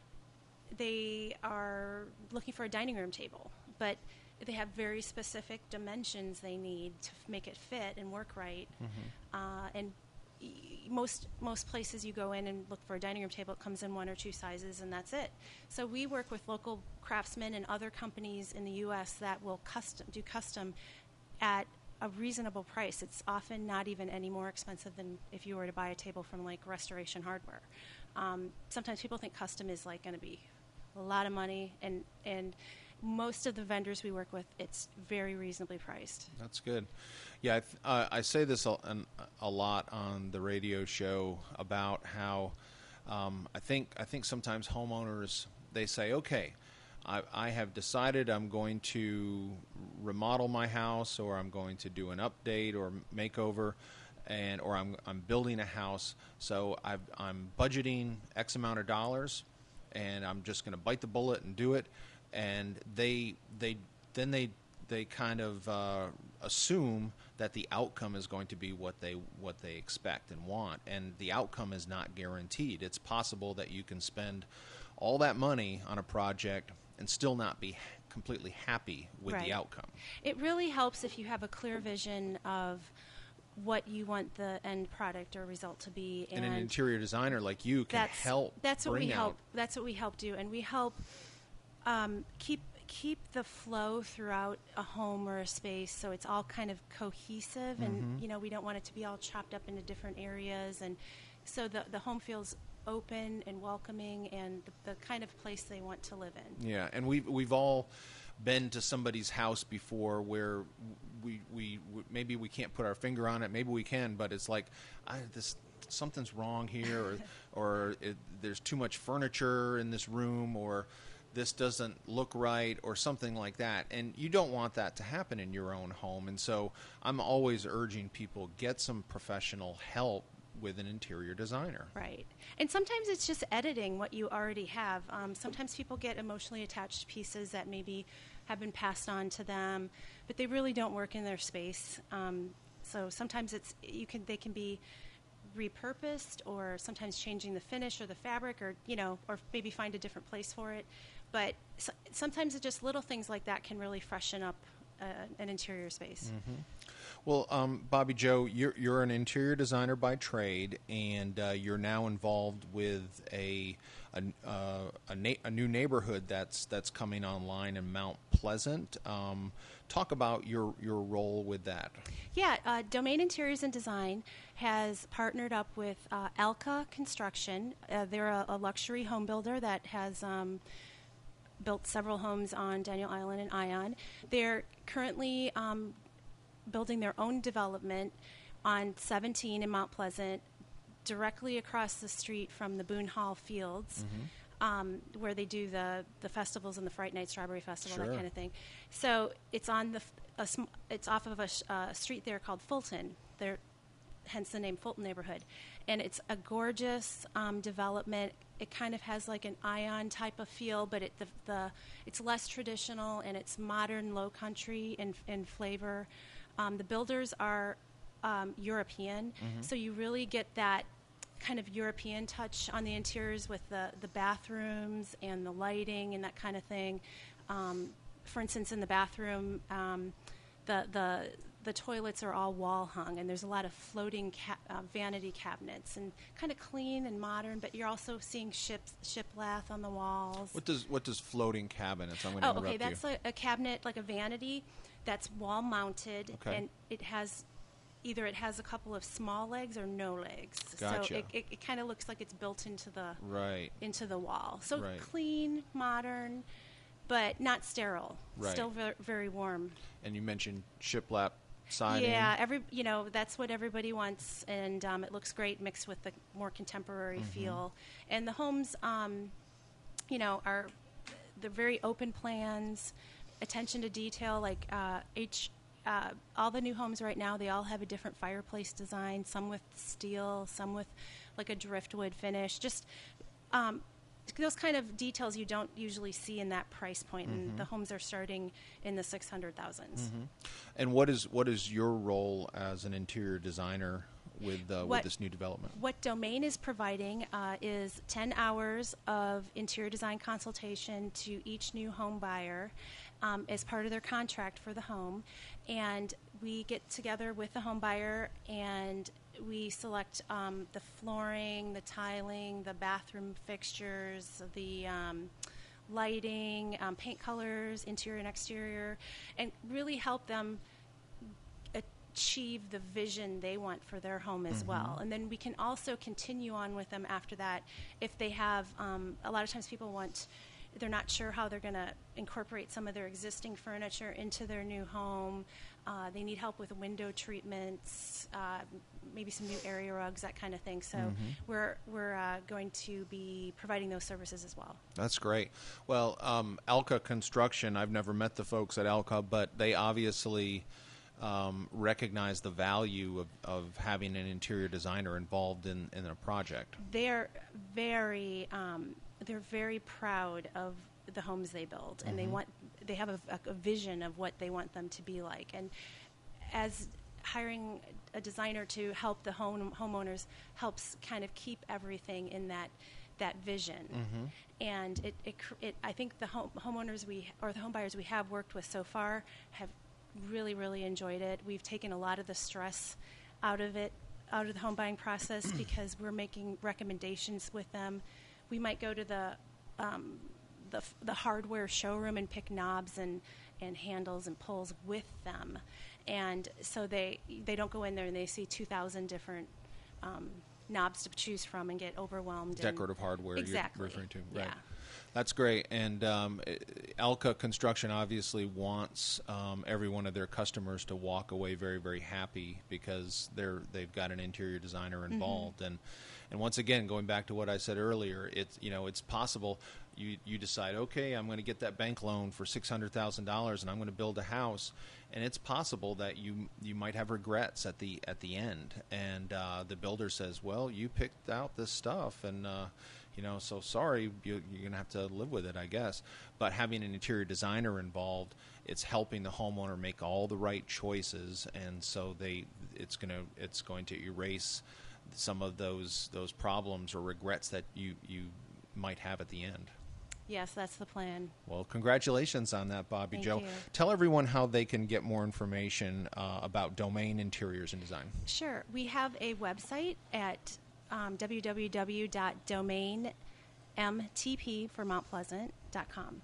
Speaker 6: they are looking for a dining room table, but they have very specific dimensions they need to f- make it fit and work right. Uh, and y- most most places you go in and look for a dining room table, it comes in one or two sizes, and that's it. So we work with local craftsmen and other companies in the U S that will custom do custom at a reasonable price. It's often not even any more expensive than if you were to buy a table from like Restoration Hardware. Um, sometimes people think custom is like going to be a lot of money, and and most of the vendors we work with, it's very reasonably priced.
Speaker 3: That's good. Yeah, I, th- uh, I say this a, an, a lot on the radio show about how um, I think I think sometimes homeowners, they say, okay, I, I have decided I'm going to remodel my house, or I'm going to do an update or makeover, and or I'm I'm building a house, so I've, I'm budgeting X amount of dollars, and I'm just going to bite the bullet and do it. And they they then they they kind of uh, assume that the outcome is going to be what they what they expect and want, and the outcome is not guaranteed. It's possible that you can spend all that money on a project and still not be completely happy with
Speaker 6: Right.
Speaker 3: the outcome.
Speaker 6: It really helps if you have a clear vision of what you want the end product or result to be,
Speaker 3: And, an interior designer like you can
Speaker 6: that's
Speaker 3: help
Speaker 6: that's what
Speaker 3: bring
Speaker 6: we
Speaker 3: out.
Speaker 6: help that's what we help do, and we help um, keep keep the flow throughout a home or a space, so it's all kind of cohesive, and
Speaker 3: Mm-hmm.
Speaker 6: you know, we don't want it to be all chopped up into different areas, and so the the home feels open and welcoming and the, the kind of place they want to live in.
Speaker 3: Yeah, and we've we've all been to somebody's house before where we we w- maybe we can't put our finger on it, maybe we can, but it's like I, this something's wrong here, or or it, there's too much furniture in this room, or this doesn't look right, or something like that. And you don't want that to happen in your own home. And so I'm always urging people, get some professional help with an interior designer.
Speaker 6: Right. And sometimes it's just editing what you already have. Um, sometimes people get emotionally attached pieces that maybe have been passed on to them, but they really don't work in their space. Um, so sometimes it's you can they can be repurposed, or sometimes changing the finish or the fabric, or you know, or maybe find a different place for it. But so, sometimes it's just little things like that can really freshen up uh, an interior space.
Speaker 3: Mm-hmm. Well, um, Bobby Joe, you're you're an interior designer by trade, and uh, you're now involved with a a, uh, a, na- a new neighborhood that's that's coming online in Mount Pleasant. Um, talk about your your role with that.
Speaker 6: Yeah, uh, Domain Interiors and Design has partnered up with uh, Alka Construction. Uh, they're a, a luxury home builder that has um, built several homes on Daniel Island and Ion. They're currently um, building their own development on seventeen in Mount Pleasant, directly across the street from the Boone Hall Fields, um, where they do the, the festivals and the Fright Night Strawberry Festival,
Speaker 3: Sure.
Speaker 6: that kind of thing. So it's on the f- a sm- it's off of a sh- uh, street there called Fulton. There, hence the name Fulton neighborhood, and it's a gorgeous um, development. It kind of has like an Ion type of feel, but it the, the it's less traditional, and it's modern, low country in in flavor. Um, the builders are um, European, so you really get that kind of European touch on the interiors with the, the bathrooms and the lighting and that kind of thing. Um, for instance, in the bathroom, um, the the the toilets are all wall hung, and there's a lot of floating ca- uh, vanity cabinets, and kind of clean and modern. But you're also seeing ships shiplath on the walls.
Speaker 3: What does what does floating cabinets? I'm going to
Speaker 6: Oh,
Speaker 3: interrupt
Speaker 6: okay. That's
Speaker 3: you.
Speaker 6: a, a cabinet, like a vanity, that's wall mounted,
Speaker 3: Okay.
Speaker 6: and it has either it has a couple of small legs or no legs.
Speaker 3: Gotcha.
Speaker 6: So it, it, it kind of looks like it's built into the
Speaker 3: Right.
Speaker 6: into the wall. So
Speaker 3: Right.
Speaker 6: clean, modern, but not sterile.
Speaker 3: Right.
Speaker 6: Still very, very warm.
Speaker 3: And you mentioned shiplap siding.
Speaker 6: Yeah, every you know that's what everybody wants, and um, it looks great mixed with the more contemporary
Speaker 3: Mm-hmm.
Speaker 6: feel. And the homes, um, you know, are they're very open plans, attention to detail. Like uh, each, uh, all the new homes right now, they all have a different fireplace design. Some with steel, some with like a driftwood finish. Just um, those kind of details you don't usually see in that price point.
Speaker 3: Mm-hmm.
Speaker 6: And the homes are starting in the six hundred thousands.
Speaker 3: And what is what is your role as an interior designer with uh, with
Speaker 6: What-
Speaker 3: this new development?
Speaker 6: What Domain is providing uh, is ten hours of interior design consultation to each new home buyer um, as part of their contract for the home. And we get together with the home buyer and we select um, the flooring, the tiling, the bathroom fixtures, the um, lighting, um, paint colors, interior and exterior, and really help them achieve the vision they want for their home as well. And then we can also continue on with them after that if they have, um, a lot of times people want they're not sure how they're going to incorporate some of their existing furniture into their new home. Uh, they need help with window treatments, uh, maybe some new area rugs, that kind of thing. So
Speaker 3: Mhm.
Speaker 6: we're we're uh, going to be providing those services as well.
Speaker 3: That's great. Well, um, Alka Construction, I've never met the folks at Alka, but they obviously um, recognize the value of, of having an interior designer involved in, in a project.
Speaker 6: They're very um, they're very proud of the homes they build, and they
Speaker 3: Mhm.
Speaker 6: want they have a, a, a vision of what they want them to be like. And as hiring a designer to help the home homeowners helps kind of keep everything in that that vision.
Speaker 3: Mhm.
Speaker 6: And it, it, cr- it I think the home, homeowners we or the home buyers we have worked with so far have really really enjoyed it. We've taken a lot of the stress out of it, out of the home buying process, because we're making recommendations with them. We might go to the um, the, f- the hardware showroom and pick knobs and, and handles and pulls with them, and so they they don't go in there and they see two thousand different um, knobs to choose from and get overwhelmed.
Speaker 3: Decorative
Speaker 6: and
Speaker 3: hardware
Speaker 6: exactly.
Speaker 3: you're referring to.
Speaker 6: Yeah.
Speaker 3: Right. That's great. And um, i- Alka Construction obviously wants um, every one of their customers to walk away very, very happy because they're they've got an interior designer involved. And and once again, going back to what I said earlier, it's you know it's possible you you decide, okay, I'm going to get that bank loan for six hundred thousand dollars and I'm going to build a house, and it's possible that you you might have regrets at the at the end. And uh, the builder says, well, you picked out this stuff, and uh, you know, so sorry, you, you're going to have to live with it, I guess. But having an interior designer involved, it's helping the homeowner make all the right choices, and so they, it's going to, it's going to erase some of those those problems or regrets that you you might have at the end.
Speaker 6: Yes, that's the plan.
Speaker 3: Well, congratulations on that, Bobby
Speaker 6: Thank
Speaker 3: Joe.
Speaker 6: you.
Speaker 3: Tell everyone how they can get more information uh, about Domain Interiors and Design.
Speaker 6: Sure. We have a website at um, w w w dot domain m t p for Mount Pleasant dot com.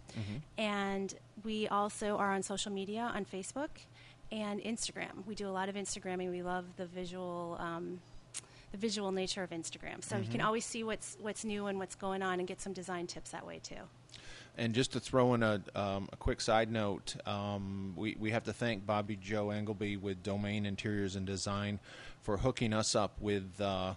Speaker 6: And we also are on social media on Facebook and Instagram. We do a lot of Instagramming. We love the visual um, the visual nature of Instagram. So you can always see what's what's new and what's going on and get some design tips that way too.
Speaker 3: And just to throw in a, um, a quick side note, um, we, we have to thank Bobby Joe Engelby with Domain Interiors and Design for hooking us up with uh,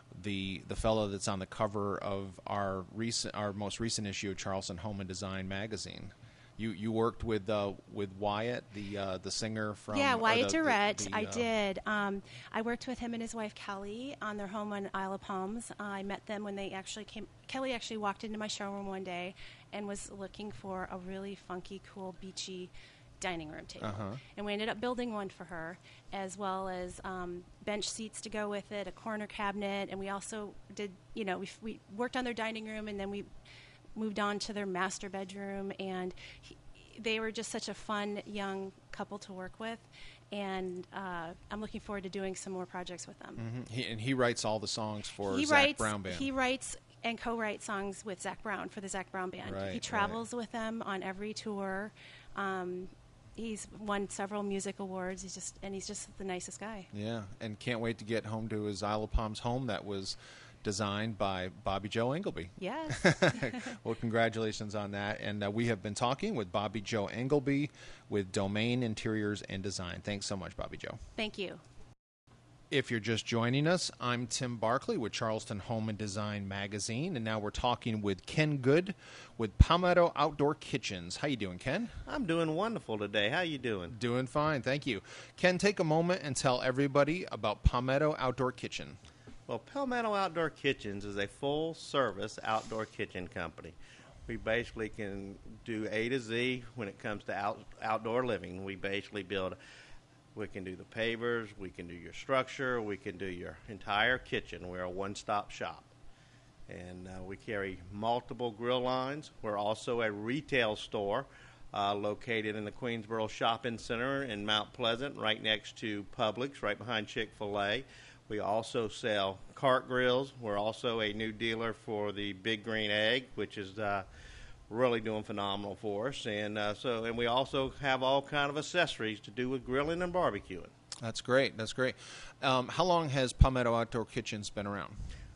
Speaker 3: the the fellow that's on the cover of our recent our most recent issue of Charleston Home and Design magazine. You you worked with uh, with Wyatt, the uh, the singer from
Speaker 6: Yeah,
Speaker 3: or
Speaker 6: Wyatt
Speaker 3: the- the-
Speaker 6: Durrett.
Speaker 3: the,
Speaker 6: I
Speaker 3: uh,
Speaker 6: did. Um, I worked with him and his wife Kelly on their home on Isle of Palms. Uh, I met them when they actually came. Kelly actually walked into my showroom one day and was looking for a really funky, cool, beachy dining room table.
Speaker 3: Uh-huh.
Speaker 6: And we ended up building one for her, as well as um, bench seats to go with it, a corner cabinet, and we also did, you know, we, we worked on their dining room, and then we moved on to their master bedroom, and he, they were just such a fun young couple to work with, and uh, I'm looking forward to doing some more projects with them.
Speaker 3: Mhm. He, and he writes all the songs for
Speaker 6: he
Speaker 3: Zach
Speaker 6: writes,
Speaker 3: Brown Band.
Speaker 6: He writes and co-writes songs with Zach Brown for the Zach Brown Band.
Speaker 3: Right,
Speaker 6: he
Speaker 3: right.
Speaker 6: travels with them on every tour. Um, he's won several music awards. He's just and he's just the nicest guy.
Speaker 3: Yeah, and can't wait to get home to his Isle of Palms home that was designed by Bobby Joe Engelby.
Speaker 6: Yes.
Speaker 3: Well, congratulations on that. And uh, we have been talking with Bobby Joe Engelby with Domain Interiors and Design. Thanks so much, Bobby Joe.
Speaker 6: Thank you.
Speaker 3: If you're just joining us, I'm Tim Barkley with Charleston Home and Design Magazine, and now we're talking with Ken Good with Palmetto Outdoor Kitchens. How you doing, Ken?
Speaker 7: I'm doing wonderful today. How you doing?
Speaker 3: Doing fine, thank you. Ken, take a moment and tell everybody about Palmetto Outdoor Kitchen.
Speaker 7: Well, Palmetto Outdoor Kitchens is a full-service outdoor kitchen company. We basically can do A to Z when it comes to out, outdoor living. We basically build, we can do the pavers, we can do your structure, we can do your entire kitchen. We're a one-stop shop. And uh, we carry multiple grill lines. We're also a retail store uh, located in the Queensboro Shopping Center in Mount Pleasant, right next to Publix, right behind Chick-fil-A. We also sell cart grills. We're also a new dealer for the Big Green Egg, which is uh, really doing phenomenal for us. And uh, so, and we also have all kind of accessories to do with grilling and barbecuing.
Speaker 3: That's great. That's great. Um, how long has Palmetto Outdoor Kitchens been around?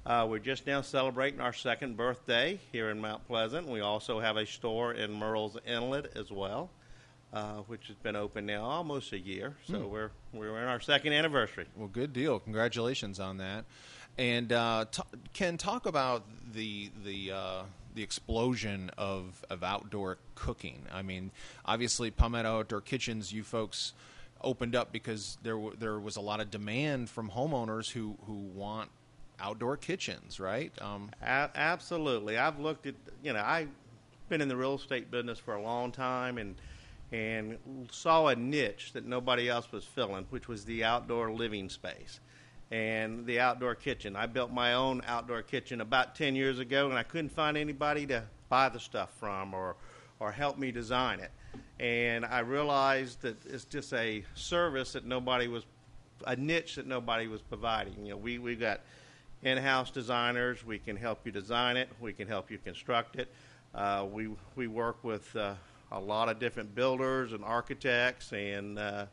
Speaker 7: Uh, we're just now celebrating our second birthday here in Mount Pleasant. We also have a store in Murrells Inlet as well, uh, which has been open now almost a year. So
Speaker 3: Hmm.
Speaker 7: we're we're in our second anniversary.
Speaker 3: Well, good deal. Congratulations on that. And uh, t- Ken, talk about the the uh, the explosion of, of outdoor cooking. I mean, obviously, Palmetto Outdoor Kitchens, you folks opened up because there w- there was a lot of demand from homeowners who, who want outdoor kitchens, right? Um,
Speaker 7: A- absolutely. I've looked at, you know, I've been in the real estate business for a long time and and saw a niche that nobody else was filling, which was the outdoor living space and the outdoor kitchen. I built my own outdoor kitchen about ten years ago, and I couldn't find anybody to buy the stuff from or, or help me design it. And I realized that it's just a service that nobody was, a niche that nobody was providing. You know, we, we got in-house designers. We can help you design it. We can help you construct it. Uh, we we work with uh, a lot of different builders and architects and uh,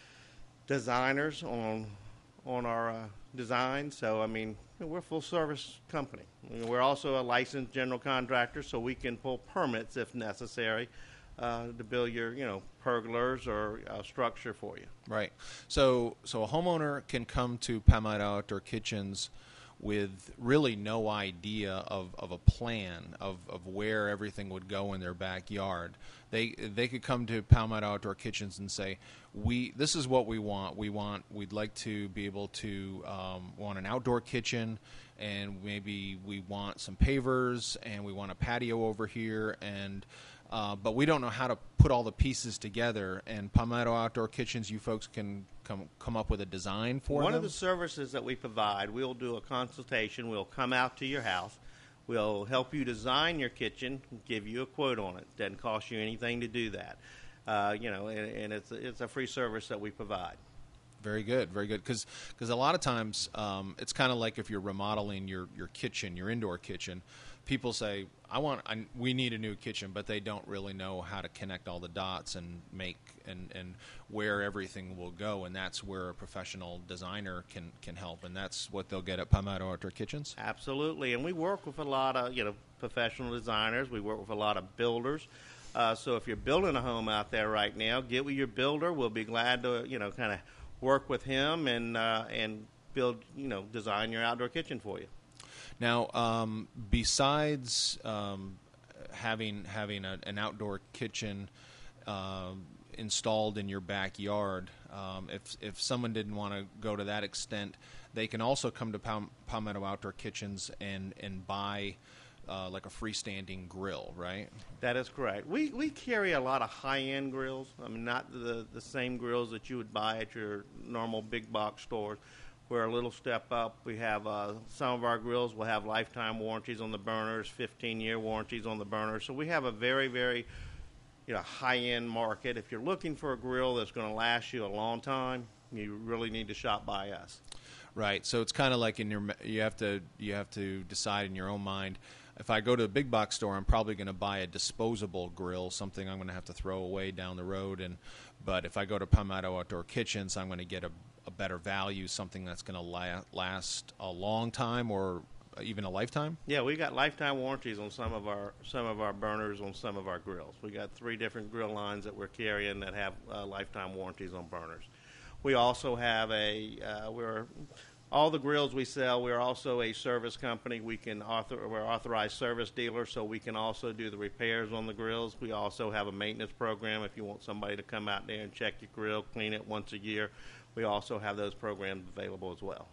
Speaker 7: designers on on our uh, design. So I mean, you know, we're a full service company. You know, we're also a licensed general contractor, so we can pull permits if necessary uh, to build your you know pergolas or a structure for you.
Speaker 3: Right. So so a homeowner can come to Palmetto Outdoor Kitchens with really no idea of, of a plan of, of where everything would go in their backyard. They they could come to Palmetto Outdoor Kitchens and say, we this is what we want. We want we'd like to be able to um, want an outdoor kitchen, and maybe we want some pavers, and we want a patio over here, and uh, but we don't know how to put all the pieces together. And Palmetto Outdoor Kitchens, you folks can come come up with a design for
Speaker 7: One
Speaker 3: them?
Speaker 7: of the services that we provide, we'll do a consultation. We'll come out to your house. We'll help you design your kitchen, give you a quote on it. Doesn't cost you anything to do that. Uh, you know, and, and it's it's a free service that we provide.
Speaker 3: Very good, very good. Because a lot of times um, it's kind of like if you're remodeling your, your kitchen, your indoor kitchen, people say, "I want, I, we need a new kitchen," but they don't really know how to connect all the dots and make and, and where everything will go. And that's where a professional designer can, can help, and that's what they'll get at Palmetto Outdoor Kitchens.
Speaker 7: Absolutely, and we work with a lot of you know professional designers. We work with a lot of builders. Uh, so if you're building a home out there right now, get with your builder. We'll be glad to you know kind of work with him and uh, and build you know design your outdoor kitchen for you.
Speaker 3: Now, um, besides um, having having a, an outdoor kitchen uh, installed in your backyard, um, if if someone didn't want to go to that extent, they can also come to Pal- Palmetto Outdoor Kitchens and and buy uh, like a freestanding grill, right?
Speaker 7: That is correct. We we carry a lot of high-end grills. I mean, not the the same grills that you would buy at your normal big box stores. We're a little step up. We have uh, some of our grills will have lifetime warranties on the burners, fifteen-year warranties on the burners. So we have a very, very, you know, high-end market. If you're looking for a grill that's going to last you a long time, you really need to shop by us.
Speaker 3: Right. So it's kind of like in your you have to you have to decide in your own mind. If I go to a big box store, I'm probably going to buy a disposable grill, something I'm going to have to throw away down the road. And but if I go to Palmetto Outdoor Kitchens, I'm going to get a, a better value, something that's going to la- last a long time or even a lifetime.
Speaker 7: Yeah, we got lifetime warranties on some of our some of our burners on some of our grills. We got three different grill lines that we're carrying that have uh, lifetime warranties on burners. We also have a uh, we're all the grills we sell. We're also a service company. We can author we're authorized service dealer, so we can also do the repairs on the grills. We also have a maintenance program if you want somebody to come out there and check your grill, clean it once a year. We also have those programs available as well.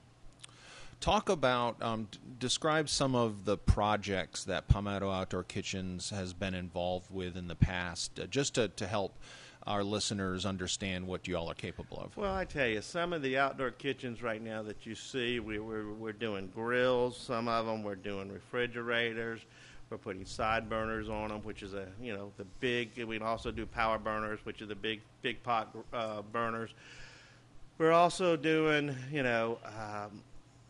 Speaker 3: Talk about, um, d- describe some of the projects that Palmetto Outdoor Kitchens has been involved with in the past, uh, just to, to help our listeners understand what you all are capable of.
Speaker 7: Well, I tell you, some of the outdoor kitchens right now that you see, we, we're, we're doing grills. Some of them we're doing refrigerators. We're putting side burners on them, which is a you know the big. We can also do power burners, which are the big big pot uh, burners. We're also doing you know. Um,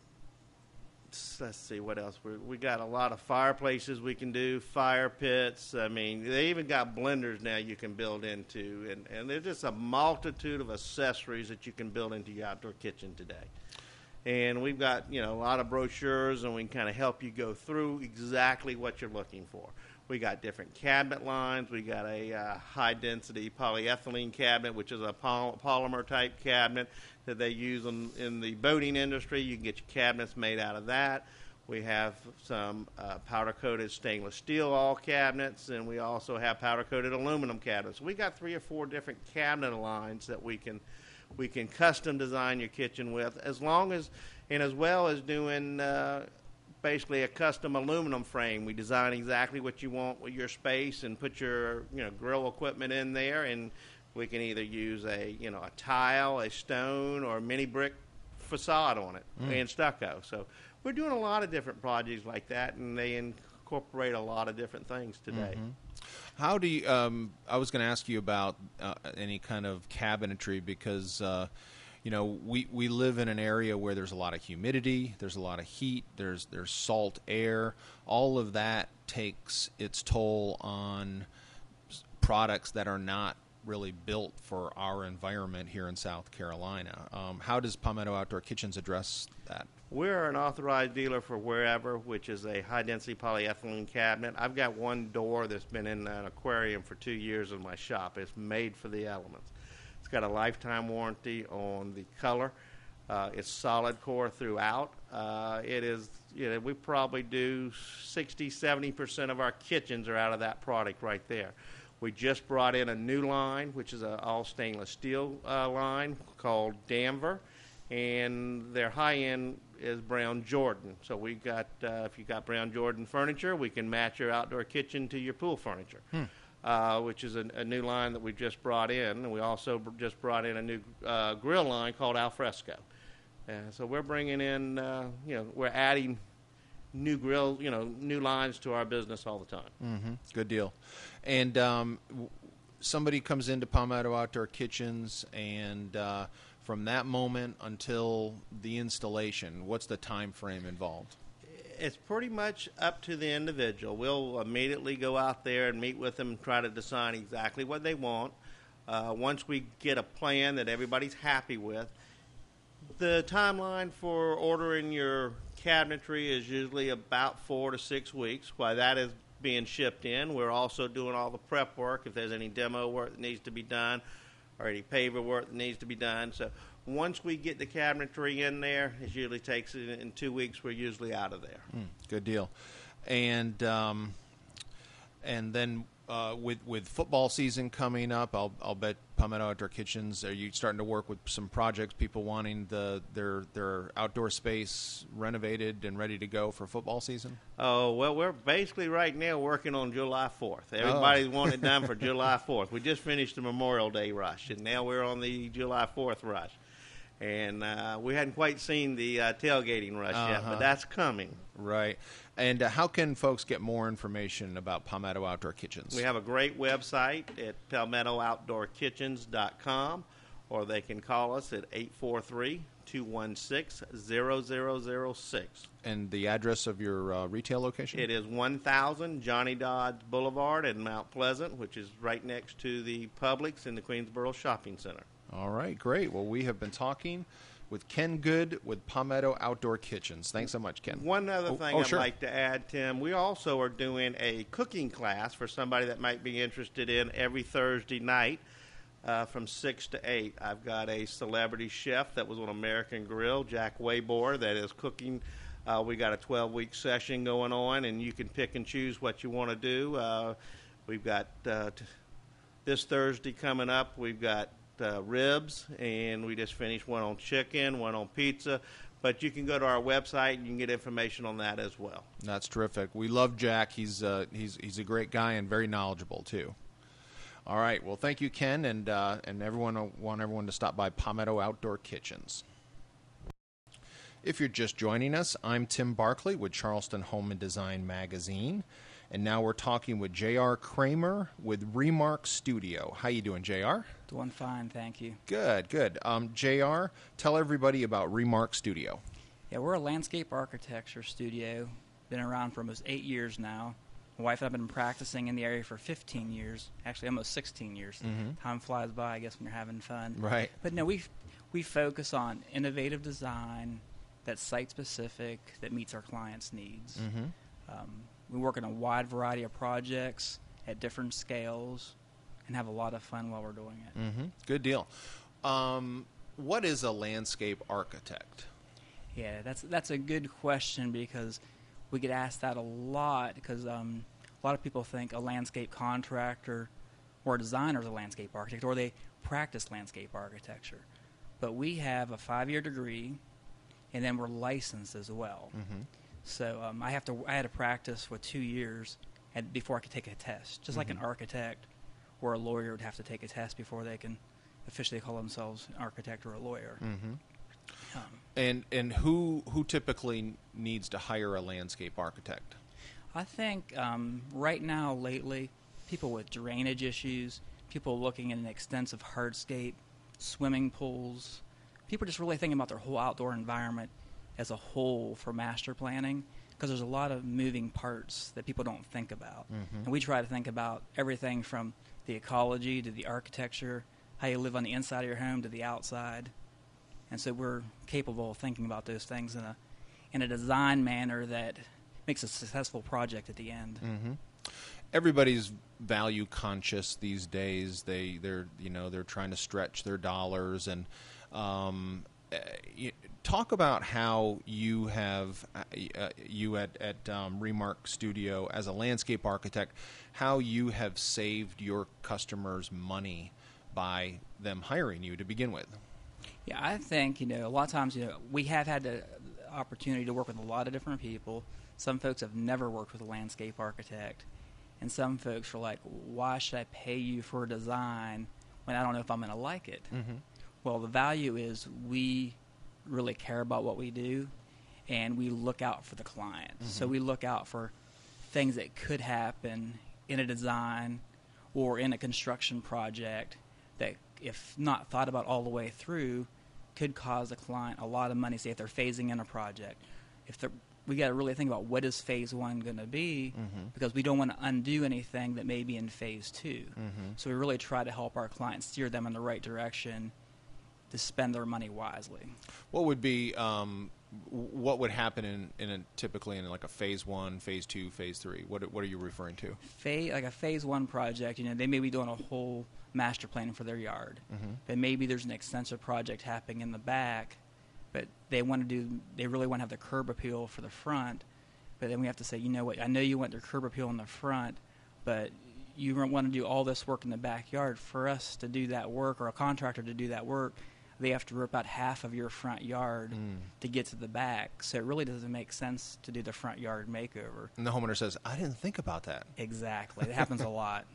Speaker 7: Let's see what else. We we got a lot of fireplaces we can do, fire pits. I mean, they even got blenders now you can build into, and, and there's just a multitude of accessories that you can build into your outdoor kitchen today. And we've got, you know, a lot of brochures, and we can kind of help you go through exactly what you're looking for. We got different cabinet lines. We got a uh, high-density polyethylene cabinet, which is a poly- polymer-type cabinet that they use in, in the boating industry. You can get your cabinets made out of that. We have some uh, powder-coated stainless steel all cabinets, and we also have powder-coated aluminum cabinets. We got three or four different cabinet lines that we can we can custom design your kitchen with, as long as and as well as doing uh, basically a custom aluminum frame. We design exactly what you want with your space and put your you know grill equipment in there, and we can either use a you know a tile, a stone, or a mini brick facade on it mm. and stucco. So we're doing a lot of different projects like that, and they incorporate a lot of different things today.
Speaker 3: Mm-hmm. How do you, um, I was going to ask you about uh, any kind of cabinetry, because, uh, you know, we, we live in an area where there's a lot of humidity, there's a lot of heat, there's, there's salt air. All of that takes its toll on products that are not really built for our environment here in South Carolina. Um, how does Palmetto Outdoor Kitchens address that?
Speaker 7: We're an authorized dealer for Wherever, which is a high-density polyethylene cabinet. I've got one door that's been in an aquarium for two years in my shop. It's made for the elements. It's got a lifetime warranty on the color. Uh, it's solid core throughout. Uh, it is, you know, we probably do sixty, seventy percent of our kitchens are out of that product right there. We just brought in a new line, which is an all stainless steel uh, line called Danver, and their high-end is Brown Jordan. So we got, uh, if you got Brown Jordan furniture, we can match your outdoor kitchen to your pool furniture, hmm. uh, which is a, a new line that we just brought in. And we also b- just brought in a new uh, grill line called Alfresco. And so we're bringing in, uh, you know, we're adding new grill, you know, new lines to our business all the time.
Speaker 3: Mm-hmm. Good deal. And um, w- somebody comes into Palmetto Outdoor Kitchens, and uh, from that moment until the installation, what's the time frame involved?
Speaker 7: It's pretty much up to the individual. We'll immediately go out there and meet with them and try to decide exactly what they want. Uh, once we get a plan that everybody's happy with, the timeline for ordering your cabinetry is usually about four to six weeks. While that is being shipped in, we're also doing all the prep work if there's any demo work that needs to be done or any paver work that needs to be done. So once we get the cabinetry in there, it usually takes in, in two weeks. We're usually out of there.
Speaker 3: Mm, good deal. And um, and then uh, with with football season coming up, I'll I'll bet Palmetto Outdoor Kitchens, are you starting to work with some projects, people wanting the their their outdoor space renovated and ready to go for football season?
Speaker 7: Oh, well, we're basically right now working on July fourth. Everybody's oh. wanting it done for July fourth. We just finished the Memorial Day rush, and now we're on the July fourth rush. And uh, we hadn't quite seen the uh, tailgating rush uh-huh. yet, but that's coming.
Speaker 3: Right. And uh, how can folks get more information about Palmetto Outdoor Kitchens?
Speaker 7: We have a great website at palmetto outdoor kitchens dot com, or they can call us at eight four three, two one six, zero zero zero six.
Speaker 3: And the address of your uh, retail location?
Speaker 7: It is one thousand Johnny Dodds Boulevard in Mount Pleasant, which is right next to the Publix in the Queensboro Shopping Center.
Speaker 3: All right, great. Well, we have been talking with Ken Good with Palmetto Outdoor Kitchens. Thanks so much, Ken.
Speaker 7: One other
Speaker 3: oh,
Speaker 7: thing
Speaker 3: oh,
Speaker 7: I'd
Speaker 3: sure.
Speaker 7: like to add, Tim, we also are doing a cooking class for somebody that might be interested in every Thursday night uh, from six to eight. I've got a celebrity chef that was on American Grill, Jack Waybor, that is cooking. Uh, we got a twelve-week session going on, and you can pick and choose what you want to do. Uh, we've got uh, t- this Thursday coming up, we've got Uh, ribs, and we just finished one on chicken, one on pizza. But you can go to our website and you can get information on that as well.
Speaker 3: That's terrific. We love Jack. He's uh, he's he's a great guy and very knowledgeable too. All right. Well, thank you, Ken, and uh, and everyone. I want everyone to stop by Palmetto Outdoor Kitchens. If you're just joining us, I'm Tim Barkley with Charleston Home and Design Magazine, and now we're talking with J R Kramer with Remark Studio. How you doing, J R?
Speaker 8: Doing fine, thank you.
Speaker 3: Good, good. Um, J R, tell everybody about Remark Studio.
Speaker 8: Yeah, we're a landscape architecture studio. Been around for almost eight years now. My wife and I have been practicing in the area for fifteen years, actually almost sixteen years. Mm-hmm. Time flies by, I guess, when you're having fun.
Speaker 3: Right.
Speaker 8: But no, we we focus on innovative design, that's site-specific, that meets our clients' needs.
Speaker 3: Mm-hmm.
Speaker 8: Um, we work on a wide variety of projects at different scales and have a lot of fun while we're doing it.
Speaker 3: Mm-hmm. Good deal. Um, what is a landscape architect?
Speaker 8: Yeah, that's that's a good question because we get asked that a lot because um, a lot of people think a landscape contractor or a designer is a landscape architect, or they practice landscape architecture. But we have a five-year degree, and then we're licensed as well.
Speaker 3: Mm-hmm.
Speaker 8: So um, I have to I had to practice for two years and before I could take a test, just mm-hmm. like an architect or a lawyer would have to take a test before they can officially call themselves an architect or a lawyer.
Speaker 3: Mm-hmm.
Speaker 8: Um,
Speaker 3: and and who who typically needs to hire a landscape architect?
Speaker 8: I think um, right now, lately, people with drainage issues, people looking at an extensive hardscape, swimming pools, people just really thinking about their whole outdoor environment as a whole for master planning, because there's a lot of moving parts that people don't think about.
Speaker 3: Mm-hmm.
Speaker 8: And we try to think about everything from the ecology to the architecture, how you live on the inside of your home to the outside. And so we're capable of thinking about those things in a in a design manner that makes a successful project at the end.
Speaker 3: Mm-hmm. Everybody's value conscious these days. They they're you know they're trying to stretch their dollars, and um, uh, you, talk about how you have uh, you at at um, Remark Studio as a landscape architect, how you have saved your customers money by them hiring you to begin with.
Speaker 8: Yeah, I think, you know, a lot of times, you know, we have had the opportunity to work with a lot of different people. Some folks have never worked with a landscape architect. And some folks are like, why should I pay you for a design when I don't know if I'm going to like it?
Speaker 3: Mm-hmm.
Speaker 8: Well, the value is we really care about what we do, and we look out for the client. Mm-hmm. So we look out for things that could happen in a design or in a construction project that, if not thought about all the way through, could cause a client a lot of money. Say if they're phasing in a project, if they're, we got to really think about what is phase one going to be,
Speaker 3: mm-hmm.
Speaker 8: because we don't want to undo anything that may be in phase two.
Speaker 3: Mm-hmm.
Speaker 8: So we really try to help our clients steer them in the right direction to spend their money wisely.
Speaker 3: What would be um, what would happen in, in a, typically in like a phase one, phase two, phase three? What what are you referring to?
Speaker 8: Phase, like a phase one project, you know, they may be doing a whole master planning for their yard,
Speaker 3: mm-hmm.
Speaker 8: but maybe there's an extensive project happening in the back, but they want to do, they really want to have the curb appeal for the front, but then we have to say, you know what, I know you want the curb appeal in the front, but you want to do all this work in the backyard. For us to do that work, or a contractor to do that work, they have to rip out half of your front yard
Speaker 3: mm.
Speaker 8: to get to the back. So it really doesn't make sense to do the front yard makeover.
Speaker 3: And the homeowner says, I didn't think about that.
Speaker 8: Exactly. It happens a lot.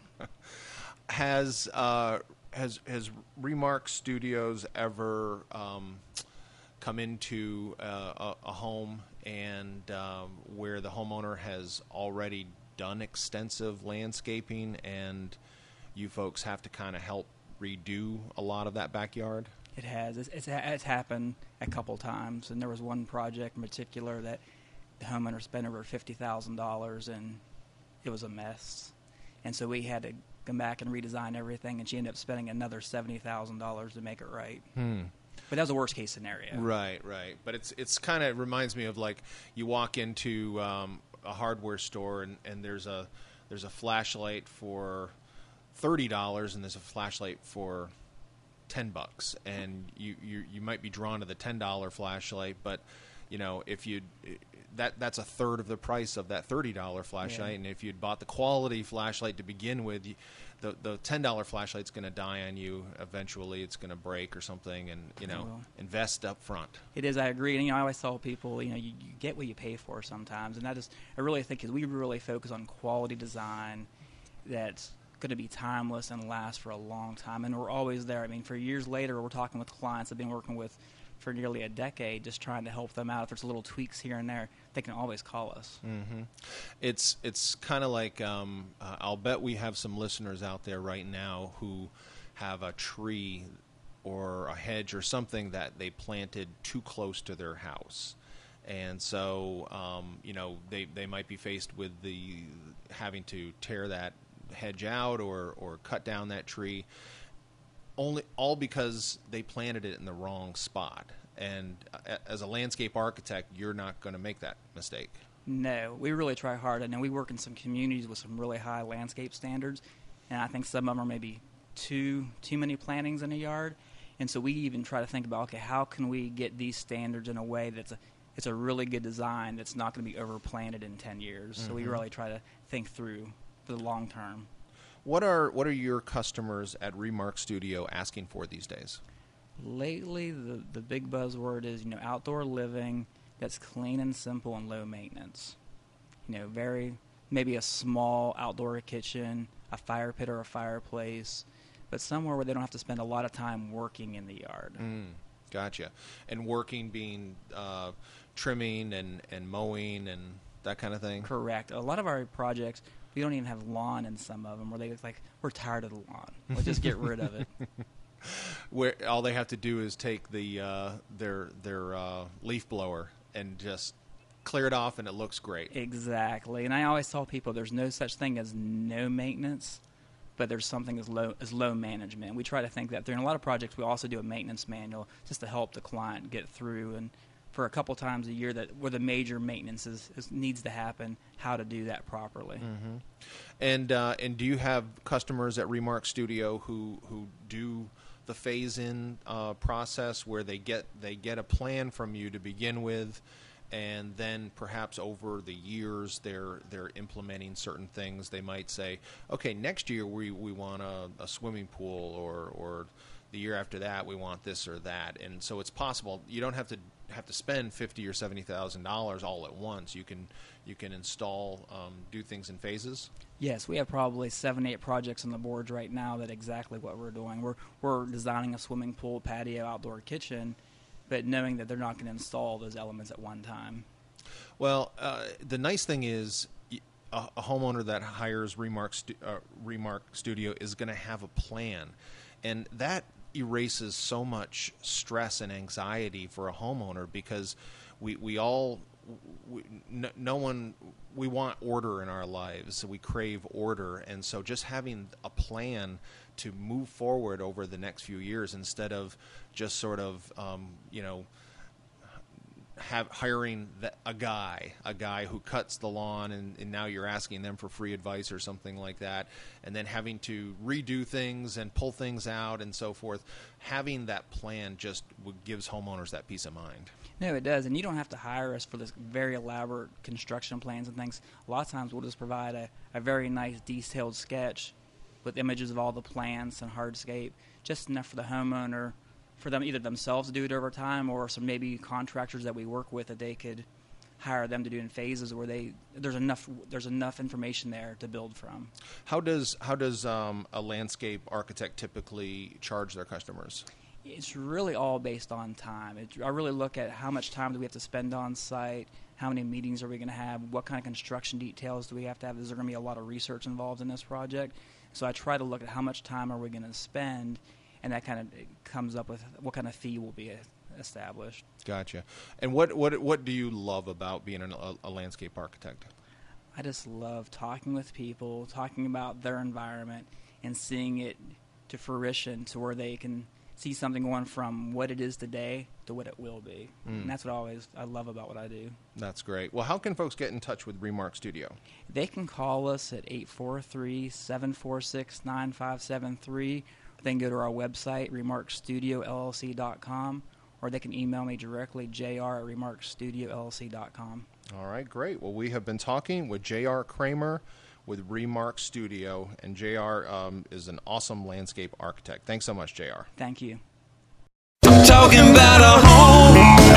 Speaker 3: Has uh, has has Remark Studios ever um, come into uh, a, a home and um, where the homeowner has already done extensive landscaping, and you folks have to kind of help redo a lot of that backyard?
Speaker 8: It has. It's, it's, it's happened a couple times, and there was one project in particular that the homeowner spent over fifty thousand dollars, and it was a mess. And so we had to come back and redesign everything, and she ended up spending another seventy thousand dollars to make it right.
Speaker 3: Hmm.
Speaker 8: But that was a worst-case scenario.
Speaker 3: Right, right. But it's it's kind of reminds me of, like, you walk into um, a hardware store, and, and there's a there's a flashlight for thirty dollars, and there's a flashlight for ten bucks, and you, you you might be drawn to the ten dollar flashlight, but you know if you that that's a third of the price of that thirty dollar flashlight, yeah. And if you'd bought the quality flashlight to begin with, you, the the ten dollar flashlight's going to die on you eventually. It's going to break or something, and you know
Speaker 8: well,
Speaker 3: invest up front.
Speaker 8: It is. I agree. And you know, I always tell people, you know, you, you get what you pay for sometimes, and that is, I really think, is we really focus on quality design that's going to be timeless and last for a long time, and we're always there. I mean, for years later, we're talking with clients I've been working with for nearly a decade, just trying to help them out. If there's little tweaks here and there, they can always call us.
Speaker 3: Mm-hmm. It's it's kind of like um, uh, I'll bet we have some listeners out there right now who have a tree or a hedge or something that they planted too close to their house. And so, um, you know, they, they might be faced with the having to tear that hedge out or, or cut down that tree, only all because they planted it in the wrong spot. And uh, as a landscape architect, you're not going to make that mistake.
Speaker 8: No, we really try hard. I know we work in some communities with some really high landscape standards, and I think some of them are maybe too too many plantings in a yard. And so we even try to think about, okay, how can we get these standards in a way that's a it's a really good design that's not going to be overplanted in ten years. Mm-hmm. So we really try to think through for the long term.
Speaker 3: What are what are your customers at Remark Studio asking for these days?
Speaker 8: Lately, the the big buzzword is, you know, outdoor living that's clean and simple and low maintenance. You know, very maybe a small outdoor kitchen, a fire pit or a fireplace, but somewhere where they don't have to spend a lot of time working in the yard.
Speaker 3: Mm, gotcha. And working being uh, trimming and, and mowing and that kind of thing?
Speaker 8: Correct. A lot of our projects, we don't even have lawn in some of them, where they look like, we're tired of the lawn. We'll just get rid of it.
Speaker 3: Where all they have to do is take the uh, their their uh, leaf blower and just clear it off, and it looks great.
Speaker 8: Exactly. And I always tell people there's no such thing as no maintenance, but there's something as low as low management. We try to think that during a lot of projects, we also do a maintenance manual just to help the client get through, and for a couple times a year that where the major maintenance is, is needs to happen, how to do that properly.
Speaker 3: Mm-hmm. And uh, and do you have customers at Remark Studio who who do the phase-in uh, process where they get they get a plan from you to begin with, and then perhaps over the years they're they're implementing certain things? They might say, okay, next year we, we want a, a swimming pool, or or the year after that we want this or that. And so it's possible you don't have to have to spend fifty or seventy thousand dollars all at once. You can you can install um, do things in phases.
Speaker 8: Yes, we have probably seven, eight projects on the boards right now that exactly what we're doing. We're we're designing a swimming pool, patio, outdoor kitchen, but knowing that they're not going to install those elements at one time.
Speaker 3: Well, uh, the nice thing is a, a homeowner that hires Remark, stu- uh, Remark Studio is going to have a plan, and that erases so much stress and anxiety for a homeowner, because we we all we, no, no one we want order in our lives. We crave order, and so just having a plan to move forward over the next few years, instead of just sort of um, you know have hiring the, a guy a guy who cuts the lawn, and, and now you're asking them for free advice or something like that, and then having to redo things and pull things out and so forth. Having that plan just gives homeowners that peace of mind.
Speaker 8: No, it does, and you don't have to hire us for this very elaborate construction plans and things. A lot of times we'll just provide a, a very nice detailed sketch with images of all the plants and hardscape, just enough for the homeowner, for them either themselves to do it over time, or some maybe contractors that we work with that they could hire them to do in phases where they there's enough there's enough information there to build from.
Speaker 3: How does how does um, a landscape architect typically charge their customers?
Speaker 8: It's really all based on time. It, I really look at how much time do we have to spend on site, how many meetings are we going to have, what kind of construction details do we have to have. Is there going to be a lot of research involved in this project? So I try to look at how much time are we going to spend, and that kind of comes up with what kind of fee will be established.
Speaker 3: Gotcha. And what what what do you love about being an, a, a landscape architect?
Speaker 8: I just love talking with people, talking about their environment, and seeing it to fruition to where they can see something going from what it is today to what it will be. Mm. And that's what I always I love about what I do.
Speaker 3: That's great. Well, how can folks get in touch with Remark Studio?
Speaker 8: They can call us at eight four three, seven four six, nine five seven three. They can go to our website, remark studio L L C dot com, or they can email me directly, J R at remark studio L L C dot com.
Speaker 3: All right, great. Well, we have been talking with J R Kramer with Remark Studio, and J R um, is an awesome landscape architect. Thanks so much, J R.
Speaker 8: Thank you.
Speaker 1: Talking about a home,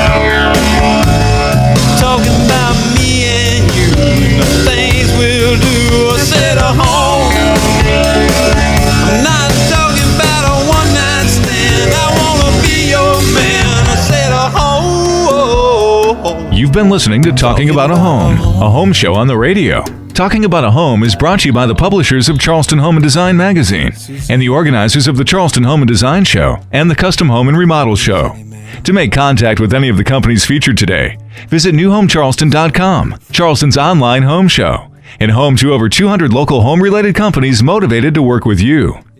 Speaker 1: talking about me and you, the things we'll do. I said a home, I'm not talking about a one-night stand. I want to be your man. I said a home.
Speaker 2: You've been listening to Talking About a Home, a home show on the radio. Talking About a Home is brought to you by the publishers of Charleston Home and Design magazine and the organizers of the Charleston Home and Design Show and the Custom Home and Remodel Show. To make contact with any of the companies featured today, visit new home charleston dot com, Charleston's online home show, and home to over two hundred local home-related companies motivated to work with you.